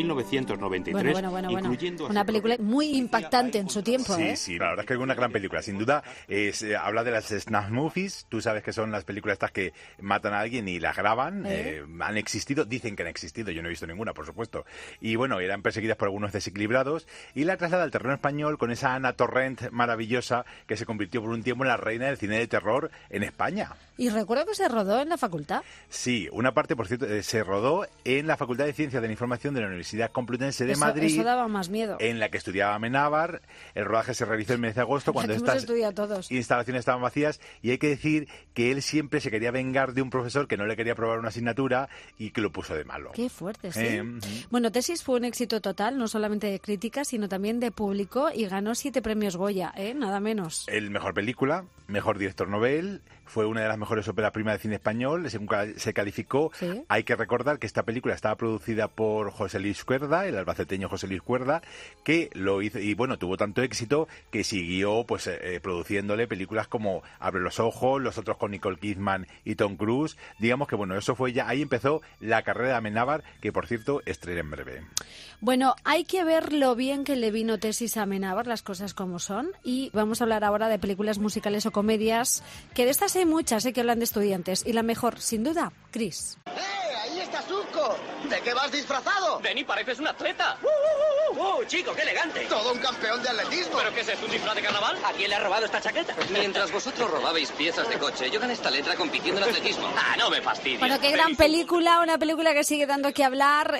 1993, incluyendo... Una película muy impactante en su tiempo, Sí, la verdad es que es una gran película. Sin duda, habla de las snuff movies. Tú sabes que son las películas estas que matan a alguien y las graban. Han existido, dicen que han existido. Yo no he visto ninguna, por supuesto. Y bueno, eran perseguidas por algunos desequilibrados. Y la traslada al terreno español con esa Ana Torrent maravillosa que se convirtió por un tiempo en la reina del cine de terror en España. Y recuerdo que se rodó en la facultad. Sí, una parte, por cierto, se rodó en la Facultad de Ciencias de la Información de la Universidad Complutense de Madrid. Eso daba más miedo. En la que estudiaba Amenábar. El rodaje se realizó el mes de agosto, cuando estas instalaciones estaban vacías. Y hay que decir que él siempre se quería vengar de un profesor que no le quería aprobar una asignatura y que lo puso de malo. Qué fuerte, sí. Bueno, Tesis fue un éxito total, no solamente de crítica, sino también de público, y ganó 7 premios Goya, nada menos. El mejor película, mejor director novel, fue una de las mejores óperas primas del cine español, se calificó. ¿Sí? Hay que recordar que esta película estaba producida por José Luis Cuerda, el albaceteño José Luis Cuerda, que lo hizo, y bueno, tuvo tanto éxito que siguió produciéndole películas como Abre los ojos, los otros con Nicole Kidman y Tom Cruise. Digamos que bueno, eso fue ya, ahí empezó la carrera de Amenábar, que por cierto estrena en breve. Bueno, hay que ver lo bien que le vino Tesis a Amenábar, las cosas como son, y vamos a hablar ahora de películas musicales o comedias que de estas hay muchas que hablan de estudiantes y la mejor, sin duda, Gris. ¡Ahí está Zuko! ¿De qué vas disfrazado? Denny, pareces un atleta. Chico, qué elegante. Todo un campeón de atletismo. ¿Pero qué es esto, un disfraz de carnaval? ¿A quién le ha robado esta chaqueta? Mientras vosotros robabais piezas de coche, yo gané esta letra compitiendo en atletismo. Ah, no me fastidies. Bueno, qué gran película, una película que sigue dando que hablar,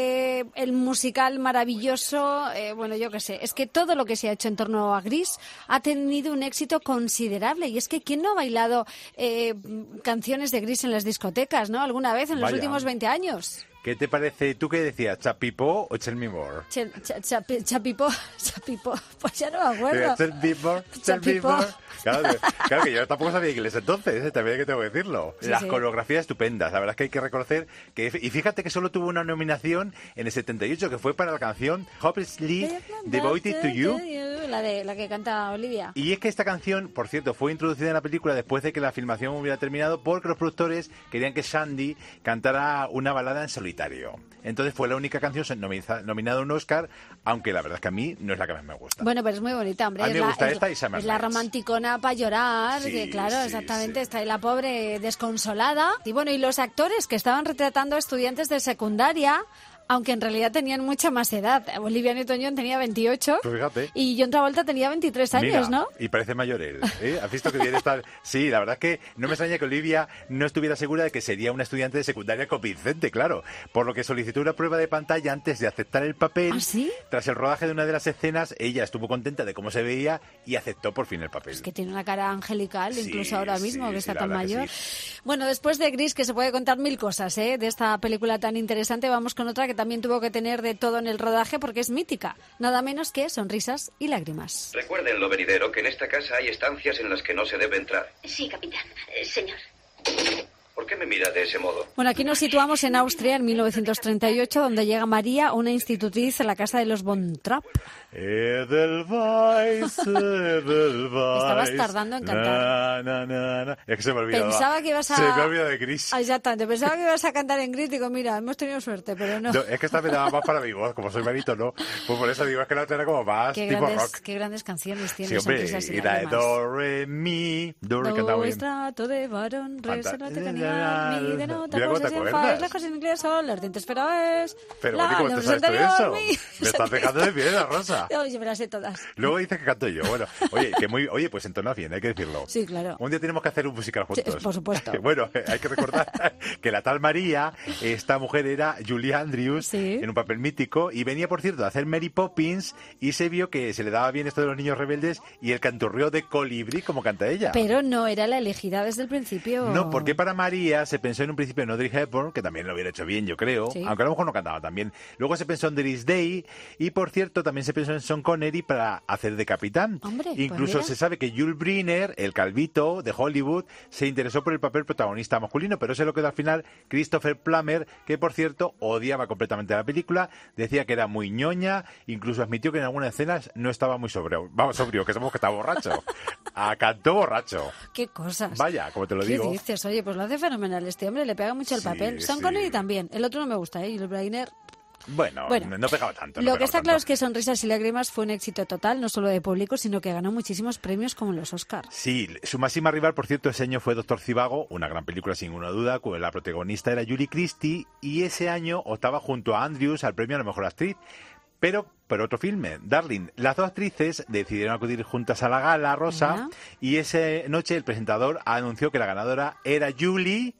el musical maravilloso, bueno, yo qué sé, es que todo lo que se ha hecho en torno a Gris ha tenido un éxito considerable, y es que ¿quién no ha bailado canciones de Gris en las discotecas, no? ¿Alguna vez en los últimos 20 años? ¿Qué te parece? ¿Tú qué decías? ¿Chapipo o Tell Me More? Chapipo, pues ya no me acuerdo. Tell Me More, Tell Me More. Claro que yo tampoco sabía inglés entonces, también hay que tengo que decirlo. Sí, Las sí. coreografías estupendas, la verdad es que hay que reconocer que... Y fíjate que solo tuvo una nominación en el 78, que fue para la canción Hopelessly Devoted to You. La que canta Olivia. Y es que esta canción, por cierto, fue introducida en la película después de que la filmación hubiera terminado, porque los productores querían que Sandy cantara una balada en solitario. Entonces fue la única canción nominada a un Oscar, aunque la verdad es que a mí no es la que más me gusta. Bueno, pero es muy bonita, hombre. A mí me gusta esta y Summer Es la Nights. romanticona para llorar, Sí, que claro, sí, exactamente, está ahí la pobre desconsolada. Y bueno, y los actores que estaban retratando a estudiantes de secundaria, aunque en realidad tenían mucha más edad. Olivia Newton-John tenía 28 Pues fíjate. y John Travolta tenía 23 años, Mira, ¿no? y parece mayor él. ¿Has visto que bien está? Sí, la verdad es que no me extraña que Olivia no estuviera segura de que sería una estudiante de secundaria convincente, claro. Por lo que solicitó una prueba de pantalla antes de aceptar el papel. ¿Ah, sí? Tras el rodaje de una de las escenas, ella estuvo contenta de cómo se veía y aceptó por fin el papel. Es que tiene una cara angelical, incluso ahora mismo, que está la tan verdad que mayor. sí. Bueno, después de Gris, que se puede contar mil cosas de esta película tan interesante, vamos con otra que también tuvo que tener de todo en el rodaje porque es mítica. Nada menos que sonrisas y lágrimas. Recuérdenlo, venidero, que en esta casa hay estancias en las que no se debe entrar. Sí, capitán. Señor. ¿Por qué me mira de ese modo? Bueno, aquí nos situamos en Austria en 1938, donde llega María, una institutriz a la casa de los von Trapp. Edelweiss. Estabas tardando en cantar. Es que se me olvidaba. Pensaba que ibas a... Se me ha olvidado de Gris. Ah, exactamente, pensaba que ibas a cantar en Gris. Digo, mira, hemos tenido suerte, pero no. No, es que esta me daba más para mi voz, como soy marito, ¿no? Pues por eso digo, es que la otra era como más Qué tipo grandes, rock. qué grandes canciones tiene. Sí, hombre, Sonrisas y y la de lágrimas. do, re, mi, do, re, cantaba bien. Trato de varón, re, se no te Mira tenía, mi de nota, cómo te cosas en acuerdas. fa, lejos en inglés son, los dientes pero es... Pero, la, Bonnie, ¿cómo te los sabes tú anterior, eso? mi- Me estás dejando de piedra, Rosa. Oye, me las sé todas. Luego dices que canto yo. Bueno, oye, pues entonas bien, hay que decirlo. Sí, claro. Un día tenemos que hacer un musical Sí, juntos. por supuesto. Bueno, hay que recordar que la tal María, esta mujer era Julie Andrews, en un papel mítico, y venía, por cierto, a hacer Mary Poppins, y se vio que se le daba bien esto de los niños rebeldes y el canturreo de Colibrí, como canta ella. Pero no era la elegida desde el principio. No, porque para María se pensó en un principio en Audrey Hepburn, que también lo hubiera hecho bien, yo creo, Sí. aunque a lo mejor no cantaba tan bien. Luego se pensó en Doris Day y, por cierto, también se pensó en Sean Connery para hacer de capitán. Hombre, pues Incluso mira. se sabe que Jules Briner, el calvito de Hollywood, se interesó por el papel protagonista masculino, pero se lo quedó al final Christopher Plummer, que, por cierto, odiaba completamente la película, decía que era muy ñoña, incluso admitió que en algunas escenas no estaba muy sobrio. Vamos, sobrio, que sabemos que estaba borracho. Cantó borracho. Qué cosas. Vaya, como te lo ¿Qué digo. dices? Oye, pues lo hace fenomenal este hombre, le pega mucho el Sí, papel. Sean sí. Connery también. El otro no me gusta, ¿eh? Y el Brainer... Bueno, Bueno, no pegaba tanto. Lo que está claro es que Sonrisas y Lágrimas fue un éxito total, no solo de público, sino que ganó muchísimos premios como los Oscar. Sí, su máxima rival, por cierto, ese año fue Doctor Zivago, una gran película sin ninguna duda, cuya la protagonista era Julie Christie, y ese año optaba junto a Andrews al premio a la mejor actriz. Pero otro filme, Darling. Las dos actrices decidieron acudir juntas a la gala, Rosa, Ajá. y esa noche el presentador anunció que la ganadora era Julie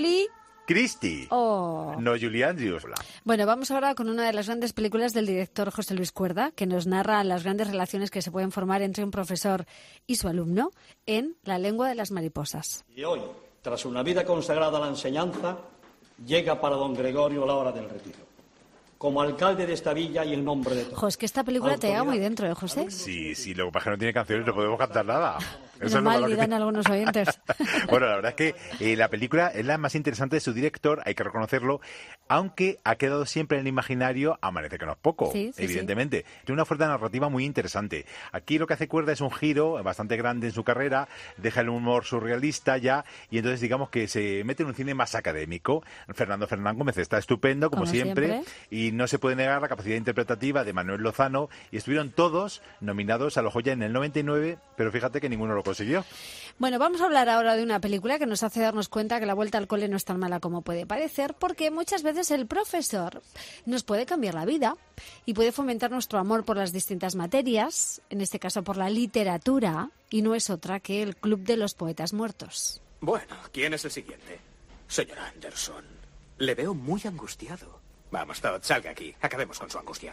Christie. Oh. No Julie Andrews. Bueno, vamos ahora con una de las grandes películas del director José Luis Cuerda, que nos narra las grandes relaciones que se pueden formar entre un profesor y su alumno en La lengua de las mariposas. Y hoy, tras una vida consagrada a la enseñanza, llega para don Gregorio la hora del retiro. Como alcalde de esta villa y en nombre de todos. Jo, es que esta película te llega muy dentro, ¿eh, José? Sí, lo que pasa es que no tiene canciones, no podemos cantar nada. Menos Eso es lo mal, malo que dirán tiene. algunos oyentes. Bueno, la verdad es que la película es la más interesante de su director, hay que reconocerlo, aunque ha quedado siempre en el imaginario, amanece que no es poco, Sí, sí, evidentemente. Tiene una fuerza narrativa muy interesante. Aquí lo que hace Cuerda es un giro bastante grande en su carrera, deja el humor surrealista ya, y entonces digamos que se mete en un cine más académico. Fernando Fernán Gómez está estupendo, como siempre, y Y no se puede negar la capacidad interpretativa de Manuel Lozano, y estuvieron todos nominados a los Goya en el 99, pero fíjate que ninguno lo consiguió. Bueno, vamos a hablar ahora de una película que nos hace darnos cuenta que la vuelta al cole no es tan mala como puede parecer, porque muchas veces el profesor nos puede cambiar la vida y puede fomentar nuestro amor por las distintas materias, en este caso por la literatura, y no es otra que el Club de los Poetas Muertos. Bueno, ¿quién es el siguiente? Señor Anderson, le veo muy angustiado. Vamos, Todd, salga aquí. Acabemos con su angustia.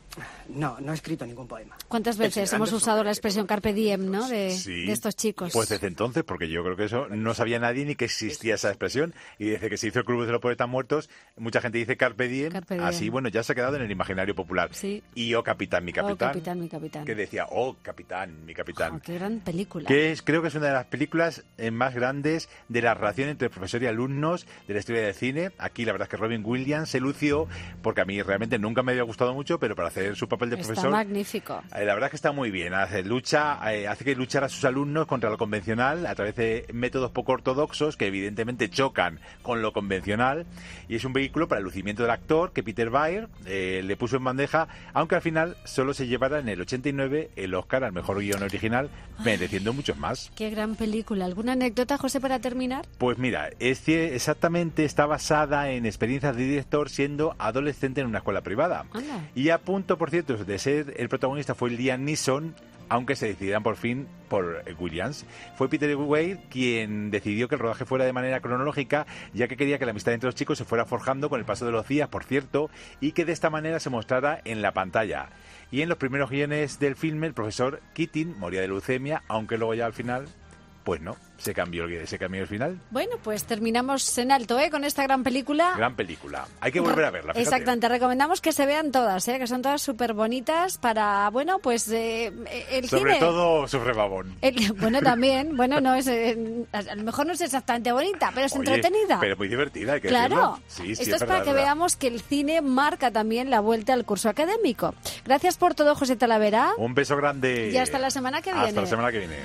No he escrito ningún poema. ¿Cuántas veces hemos usado la expresión carpe diem, ¿no? Sí, de estos chicos. Pues desde entonces, porque yo creo que eso no sabía nadie ni que existía esa expresión. Y desde que se hizo el Club de los Poetas Muertos, mucha gente dice carpe diem. Carpe diem. Así, bueno, ya se ha quedado en el imaginario popular. Sí. Y oh, capitán, mi capitán. Oh, capitán, mi capitán. Que decía, oh, capitán, mi capitán. Oh, qué gran película. Creo que es una de las películas más grandes de la relación entre profesor y alumnos de la historia del cine. Aquí la verdad es que Robin Williams se lució, porque a mí realmente nunca me había gustado mucho, pero para hacer su papel de profesor... Está magnífico. La verdad es que está muy bien. Hace que luchar a sus alumnos contra lo convencional a través de métodos poco ortodoxos que evidentemente chocan con lo convencional, y es un vehículo para el lucimiento del actor que Peter Weir le puso en bandeja, aunque al final solo se llevara en el 89 el Oscar al mejor guión original, mereciendo muchos más. Qué gran película. ¿Alguna anécdota, José, para terminar? Pues mira, exactamente está basada en experiencias de director siendo adolescente en una escuela privada. Anda. Y a punto, por cierto, de ser el protagonista fue Liam Neeson, aunque se decidieran por fin por Williams. Fue Peter Weir quien decidió que el rodaje fuera de manera cronológica, ya que quería que la amistad entre los chicos se fuera forjando con el paso de los días, por cierto, y que de esta manera se mostrara en la pantalla. Y en los primeros guiones del filme, el profesor Keating moría de leucemia, aunque luego ya al final, pues no, se cambió el final. Bueno, pues terminamos en alto, con esta gran película. Gran película. Hay que volver a verla, fíjate. Exactamente, recomendamos que se vean todas, que son todas súper bonitas para, bueno, pues el sobre cine. todo Sufre Babón. Bueno, también, bueno, no es, a lo mejor no es exactamente bonita, pero es entretenida. Pero muy divertida, hay que claro. decirlo. Sí, esto es para que veamos que el cine marca también la vuelta al curso académico. Gracias por todo, José Talavera. Un beso grande. Y hasta la semana que viene. Hasta la semana que viene.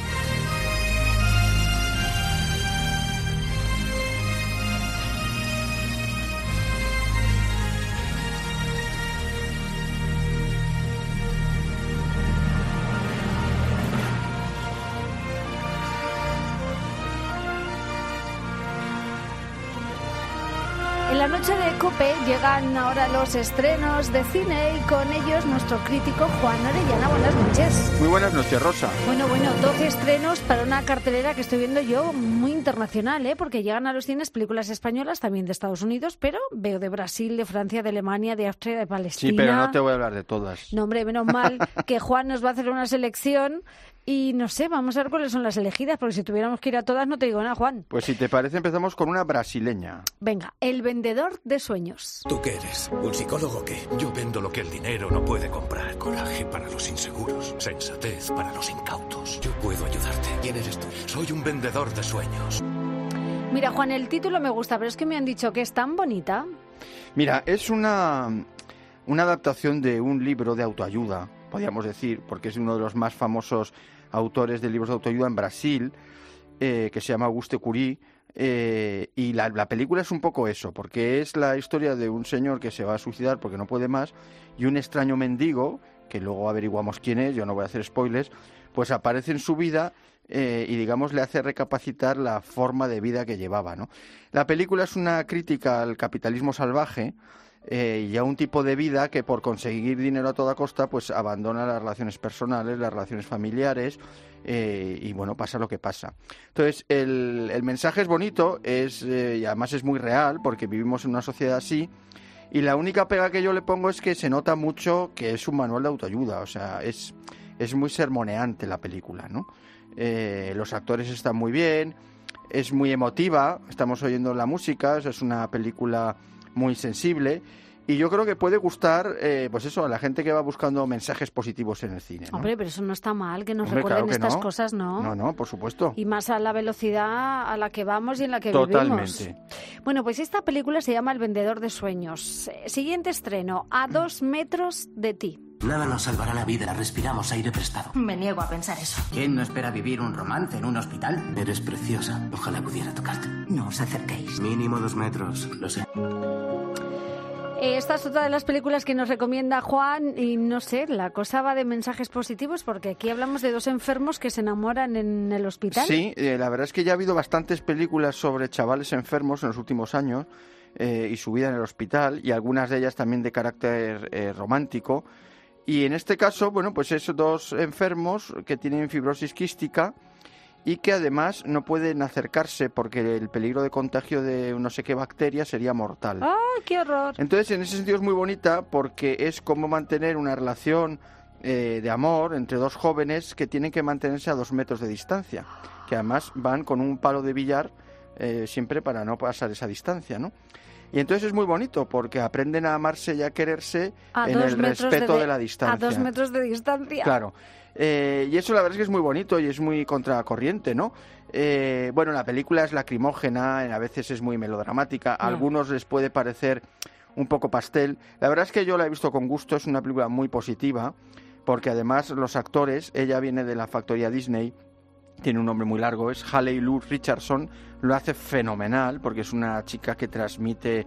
En la noche de COPE llegan ahora los estrenos de cine y con ellos nuestro crítico Juan Orellana. Buenas noches. Muy buenas noches, Rosa. Bueno, 12 estrenos para una cartelera que estoy viendo yo muy internacional, porque llegan a los cines películas españolas, también de Estados Unidos, pero veo de Brasil, de Francia, de Alemania, de Austria, de Palestina. Sí, pero no te voy a hablar de todas. No, hombre, menos mal que Juan nos va a hacer una selección. Y no sé, vamos a ver cuáles son las elegidas, porque si tuviéramos que ir a todas no te digo nada, Juan. Pues si te parece empezamos con una brasileña. Venga, El vendedor de sueños. ¿Tú qué eres? ¿Un psicólogo o qué? Yo vendo lo que el dinero no puede comprar. Coraje para los inseguros. Sensatez para los incautos. Yo puedo ayudarte. ¿Quién eres tú? Soy un vendedor de sueños. Mira, Juan, el título me gusta, pero es que me han dicho que es tan bonita. Mira, es una adaptación de un libro de autoayuda, podríamos decir, porque es uno de los más famosos autores de libros de autoayuda en Brasil, que se llama Auguste Curie, y la película es un poco eso, porque es la historia de un señor que se va a suicidar porque no puede más, y un extraño mendigo, que luego averiguamos quién es, yo no voy a hacer spoilers, pues aparece en su vida y digamos le hace recapacitar la forma de vida que llevaba, ¿no? La película es una crítica al capitalismo salvaje, y a un tipo de vida que por conseguir dinero a toda costa pues abandona las relaciones personales, las relaciones familiares, y bueno, pasa lo que pasa. Entonces el mensaje es bonito, y además es muy real porque vivimos en una sociedad así, y la única pega que yo le pongo es que se nota mucho que es un manual de autoayuda, o sea, es muy sermoneante la película, ¿no? Los actores están muy bien, es muy emotiva, estamos oyendo la música, es una película muy sensible, y yo creo que puede gustar, pues eso, a la gente que va buscando mensajes positivos en el cine, ¿no? Hombre, pero eso no está mal, que nos recuerden estas cosas, ¿no? No, por supuesto. Y más a la velocidad a la que vamos y en la que Totalmente. vivimos. Bueno, pues esta película se llama El vendedor de sueños. Siguiente estreno, A 2 metros de ti. Nada nos salvará la vida, respiramos aire prestado. Me niego a pensar eso. ¿Quién no espera vivir un romance en un hospital? Eres preciosa, ojalá pudiera tocarte. No os acerquéis. Mínimo 2 metros, lo sé. Esta es otra de las películas que nos recomienda Juan y no sé, la cosa va de mensajes positivos porque aquí hablamos de dos enfermos que se enamoran en el hospital. Sí, la verdad es que ya ha habido bastantes películas sobre chavales enfermos en los últimos años y su vida en el hospital, y algunas de ellas también de carácter romántico. Y en este caso, bueno, pues es dos enfermos que tienen fibrosis quística y que además no pueden acercarse porque el peligro de contagio de no sé qué bacteria sería mortal. ¡Ah, qué horror! Entonces, en ese sentido es muy bonita porque es como mantener una relación de amor entre dos jóvenes que tienen que mantenerse a 2 metros de distancia, que además van con un palo de billar siempre para no pasar esa distancia, ¿no? Y entonces es muy bonito porque aprenden a amarse y a quererse en el respeto de la distancia. A 2 metros de distancia. Claro. Y eso la verdad es que es muy bonito y es muy contracorriente, ¿no? Bueno, la película es lacrimógena, a veces es muy melodramática, a algunos les puede parecer un poco pastel. La verdad es que yo la he visto con gusto, es una película muy positiva, porque además los actores, ella viene de la factoría Disney, tiene un nombre muy largo, es Haley Lu Richardson, lo hace fenomenal, porque es una chica que transmite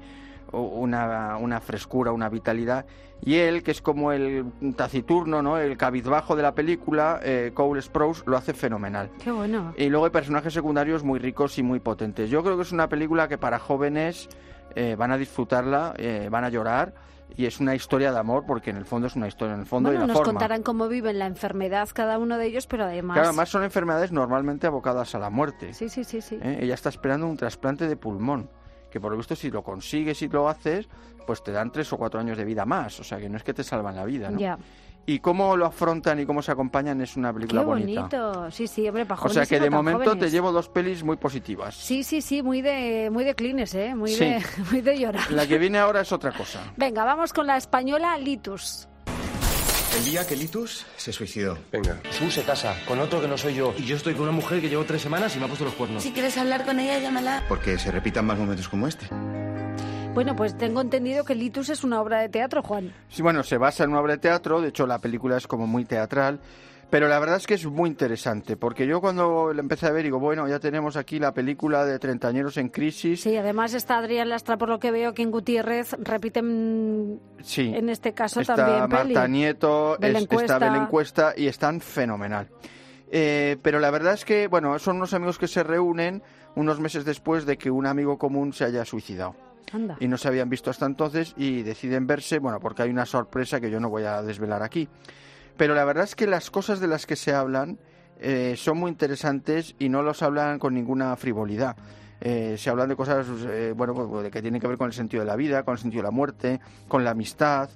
una frescura, una vitalidad, y él, que es como el taciturno, ¿no?, el cabizbajo de la película, Cole Sprouse, lo hace fenomenal. Qué bueno. Y luego hay personajes secundarios muy ricos y muy potentes. Yo creo que es una película que para jóvenes van a disfrutarla, van a llorar, y es una historia de amor, porque en el fondo es una historia, en el fondo y la nos forma. contarán cómo viven la enfermedad cada uno de ellos, pero además... Claro, además son enfermedades normalmente abocadas a la muerte. Sí. Ella está esperando un trasplante de pulmón, que por lo visto si lo consigues y lo haces, pues te dan 3 o 4 años de vida más, o sea que no es que te salvan la vida, ¿no? Ya. Y cómo lo afrontan y cómo se acompañan es una película bonita. Qué bonito. Sí, hombre, para O jóvenes. sea que y no de tan momento jóvenes. te llevo 2 pelis muy positivas. Sí, muy de clines, muy de llorar. La que viene ahora es otra cosa. Venga, vamos con la española Litus. El día que Litus se suicidó. Venga. Su se casa con otro que no soy yo. Y yo estoy con una mujer que llevo 3 semanas y me ha puesto los cuernos. Si quieres hablar con ella, llámala. Porque se repitan más momentos como este. Bueno, pues tengo entendido que Litus es una obra de teatro, Juan. Sí, bueno, se basa en una obra de teatro, de hecho la película es como muy teatral, pero la verdad es que es muy interesante, porque yo cuando la empecé a ver digo, bueno, ya tenemos aquí la película de Treintañeros en Crisis. Sí, además está Adrián Lastra, por lo que veo, King Gutiérrez, repiten en este caso está también Marta peli. Nieto, Belén está Cuesta. Belén Cuesta y están fenomenal. Pero la verdad es que, bueno, son unos amigos que se reúnen unos meses después de que un amigo común se haya suicidado. Anda. Y no se habían visto hasta entonces y deciden verse, bueno, porque hay una sorpresa que yo no voy a desvelar aquí. Pero la verdad es que las cosas de las que se hablan son muy interesantes y no los hablan con ninguna frivolidad. Se hablan de cosas, bueno, pues, que tienen que ver con el sentido de la vida, con el sentido de la muerte, con la amistad,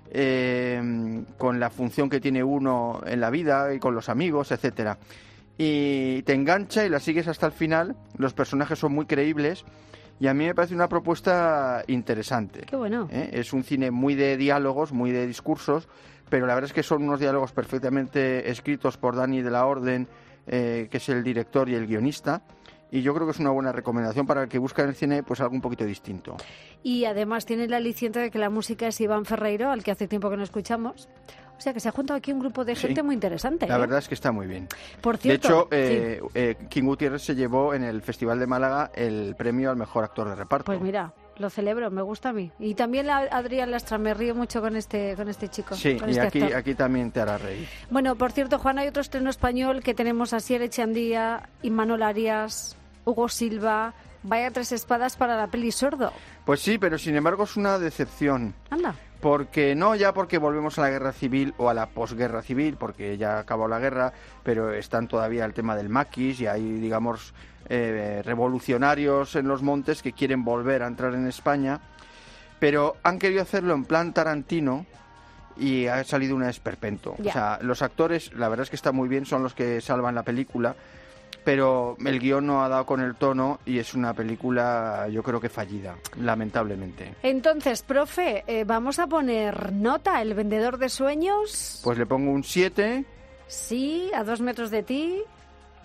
con la función que tiene uno en la vida y con los amigos, etcétera. Y te engancha y la sigues hasta el final. Los personajes son muy creíbles. Y a mí me parece una propuesta interesante. Qué bueno. Es un cine muy de diálogos, muy de discursos, pero la verdad es que son unos diálogos perfectamente escritos por Dani de la Orden, que es el director y el guionista. Y yo creo que es una buena recomendación para el que busca en el cine pues algo un poquito distinto. Y además tiene el aliciente de que la música es Iván Ferreiro, al que hace tiempo que no escuchamos. O sea que se ha juntado aquí un grupo de gente muy interesante. La verdad es que está muy bien. Por cierto, de hecho, King Gutiérrez se llevó en el Festival de Málaga el premio al mejor actor de reparto. Pues mira, lo celebro, me gusta a mí. Y también Adrián Lastra, me río mucho con este chico. Sí, con y este actor. aquí también te hará reír. Bueno, por cierto, Juan, hay otro estreno español que tenemos a Asier Echandía, Imanol Arias, Hugo Silva. Vaya 3 espadas para la peli Sordo. Pues sí, pero sin embargo es una decepción. Anda. Porque no ya porque volvemos a la guerra civil o a la posguerra civil, porque ya acabó la guerra, pero están todavía el tema del maquis y hay, digamos, revolucionarios en los montes que quieren volver a entrar en España, pero han querido hacerlo en plan Tarantino y ha salido un esperpento. Ya. O sea, los actores, la verdad es que están muy bien, son los que salvan la película, pero el guión no ha dado con el tono y es una película, yo creo que fallida, lamentablemente. Entonces, profe, vamos a poner nota, El vendedor de sueños. Pues le pongo un 7. Sí, a 2 metros de ti.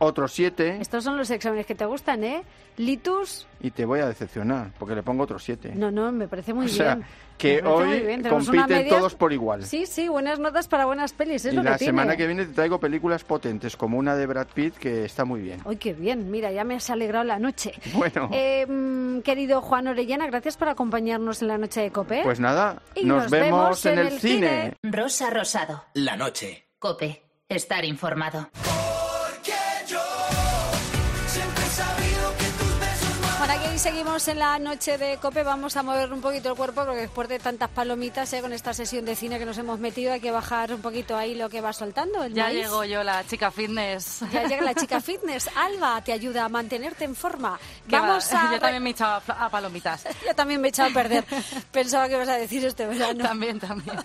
otros 7. Estos son los exámenes que te gustan, ¿eh? Litus. Y te voy a decepcionar, porque le pongo otros 7. No, me parece muy bien. O sea, que hoy compiten todos por igual. Sí, buenas notas para buenas pelis, es y lo que la tiene. semana que viene te traigo películas potentes, como una de Brad Pitt, que está muy bien. ¡Ay, qué bien! Mira, ya me has alegrado la noche. Bueno. Querido Juan Orellana, gracias por acompañarnos en la noche de COPE. Pues nada, y nos vemos en el cine. Rosa Rosado. La noche. COPE. Estar informado. Para que hoy seguimos en la noche de COPE, vamos a mover un poquito el cuerpo, porque después de tantas palomitas, con esta sesión de cine que nos hemos metido, hay que bajar un poquito ahí lo que va soltando. Ya llegó yo, la chica fitness. Ya llega la chica fitness. Alba te ayuda a mantenerte en forma. Vamos a... Yo también me he echado a palomitas. Yo también me he echado a perder. Pensaba que ibas a decir este verano. También.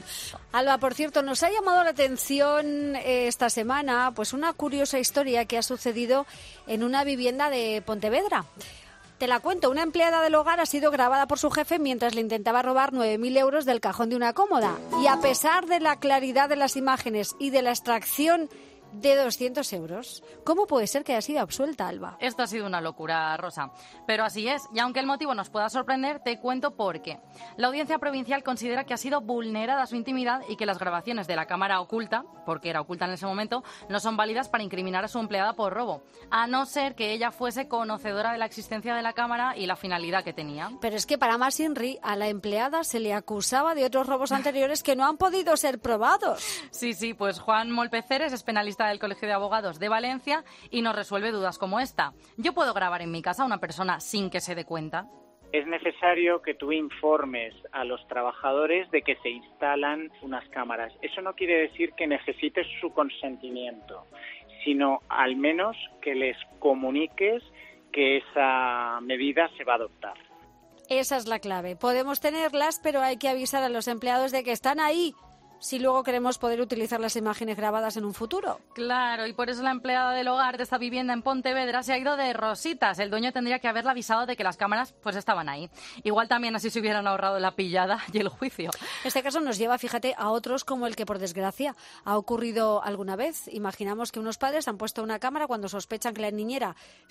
Alba, por cierto, nos ha llamado la atención esta semana pues una curiosa historia que ha sucedido en una vivienda de Pontevedra. Te la cuento, una empleada del hogar ha sido grabada por su jefe mientras le intentaba robar 9.000 euros del cajón de una cómoda. Y a pesar de la claridad de las imágenes y de la extracción de 200 euros, ¿cómo puede ser que haya sido absuelta, Alba? Esto ha sido una locura, Rosa. Pero así es, y aunque el motivo nos pueda sorprender, te cuento por qué. La Audiencia Provincial considera que ha sido vulnerada su intimidad y que las grabaciones de la cámara oculta, porque era oculta en ese momento, no son válidas para incriminar a su empleada por robo, a no ser que ella fuese conocedora de la existencia de la cámara y la finalidad que tenía. Pero es que para más Inri, a la empleada se le acusaba de otros robos anteriores que no han podido ser probados. Sí, pues Juan Molpeceres es penalista del Colegio de Abogados de Valencia y nos resuelve dudas como esta. ¿Yo puedo grabar en mi casa a una persona sin que se dé cuenta? Es necesario que tú informes a los trabajadores de que se instalan unas cámaras. Eso no quiere decir que necesites su consentimiento, sino al menos que les comuniques que esa medida se va a adoptar. Esa es la clave. Podemos tenerlas, pero hay que avisar a los empleados de que están ahí, si luego queremos poder utilizar las imágenes grabadas en un futuro. Claro, y por eso la empleada del hogar de esta vivienda en Pontevedra se ha ido de rositas. El dueño tendría que haberla avisado de que las cámaras pues estaban ahí. Igual también así se hubieran ahorrado la pillada y el juicio. Este caso nos lleva, fíjate, a otros como el que por desgracia ha ocurrido alguna vez. Imaginamos que unos padres han puesto una cámara cuando sospechan que la niñera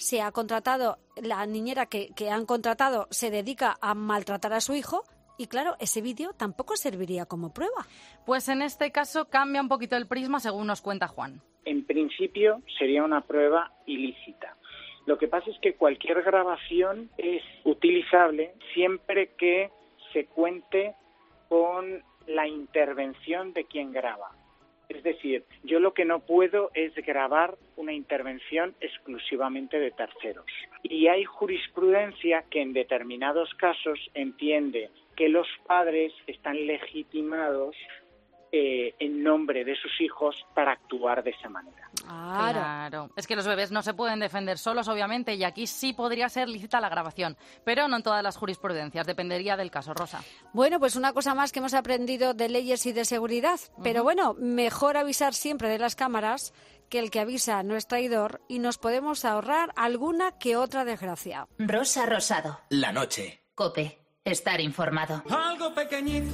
que han contratado se dedica a maltratar a su hijo. Y claro, ese vídeo tampoco serviría como prueba. Pues en este caso cambia un poquito el prisma, según nos cuenta Juan. En principio sería una prueba ilícita. Lo que pasa es que cualquier grabación es utilizable siempre que se cuente con la intervención de quien graba. Es decir, yo lo que no puedo es grabar una intervención exclusivamente de terceros. Y hay jurisprudencia que en determinados casos entiende que los padres están legitimados en nombre de sus hijos para actuar de esa manera. Claro. Es que los bebés no se pueden defender solos, obviamente, y aquí sí podría ser lícita la grabación, pero no en todas las jurisprudencias, dependería del caso, Rosa. Bueno, pues una cosa más que hemos aprendido de leyes y de seguridad, pero bueno, mejor avisar siempre de las cámaras, que el que avisa no es traidor, y nos podemos ahorrar alguna que otra desgracia. Rosa Rosado. La noche. COPE. Estar informado. Algo pequeñito,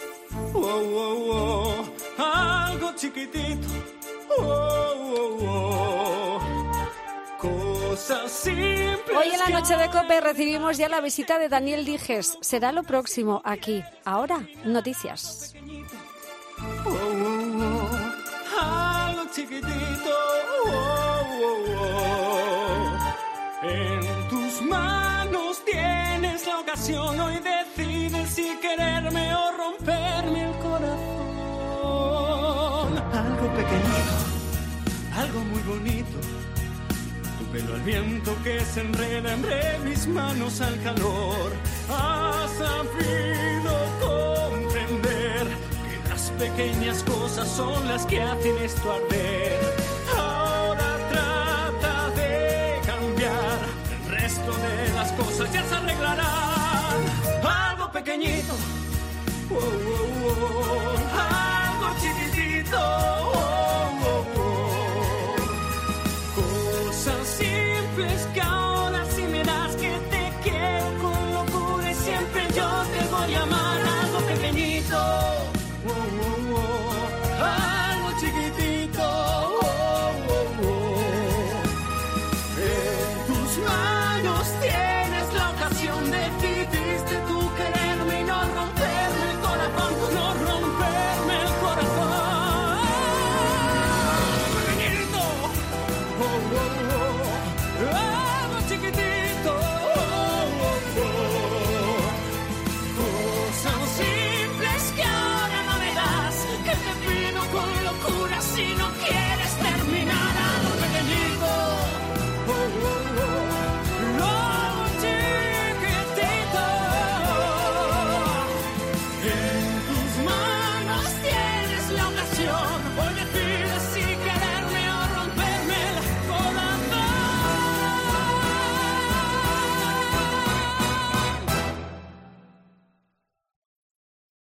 algo chiquitito, cosas simples. Hoy en la noche de COPE recibimos ya la visita de Daniel Dijes. Será lo próximo aquí. Ahora, noticias. Algo chiquitito, en tus manos tienes la ocasión, hoy decides si quererme o romperme el corazón. Algo pequeñito, algo muy bonito, tu pelo al viento que se enreda entre mis manos al calor. Has sabido comprender que las pequeñas cosas son las que hacen esto arder. Ahora trata de cambiar, el resto de las cosas ya se arreglarán. Algo pequeñito, algo chiquitito, cosas simples que ahora si me das que te quiero con locura y siempre yo te voy a amar. Algo pequeñito, algo chiquitito.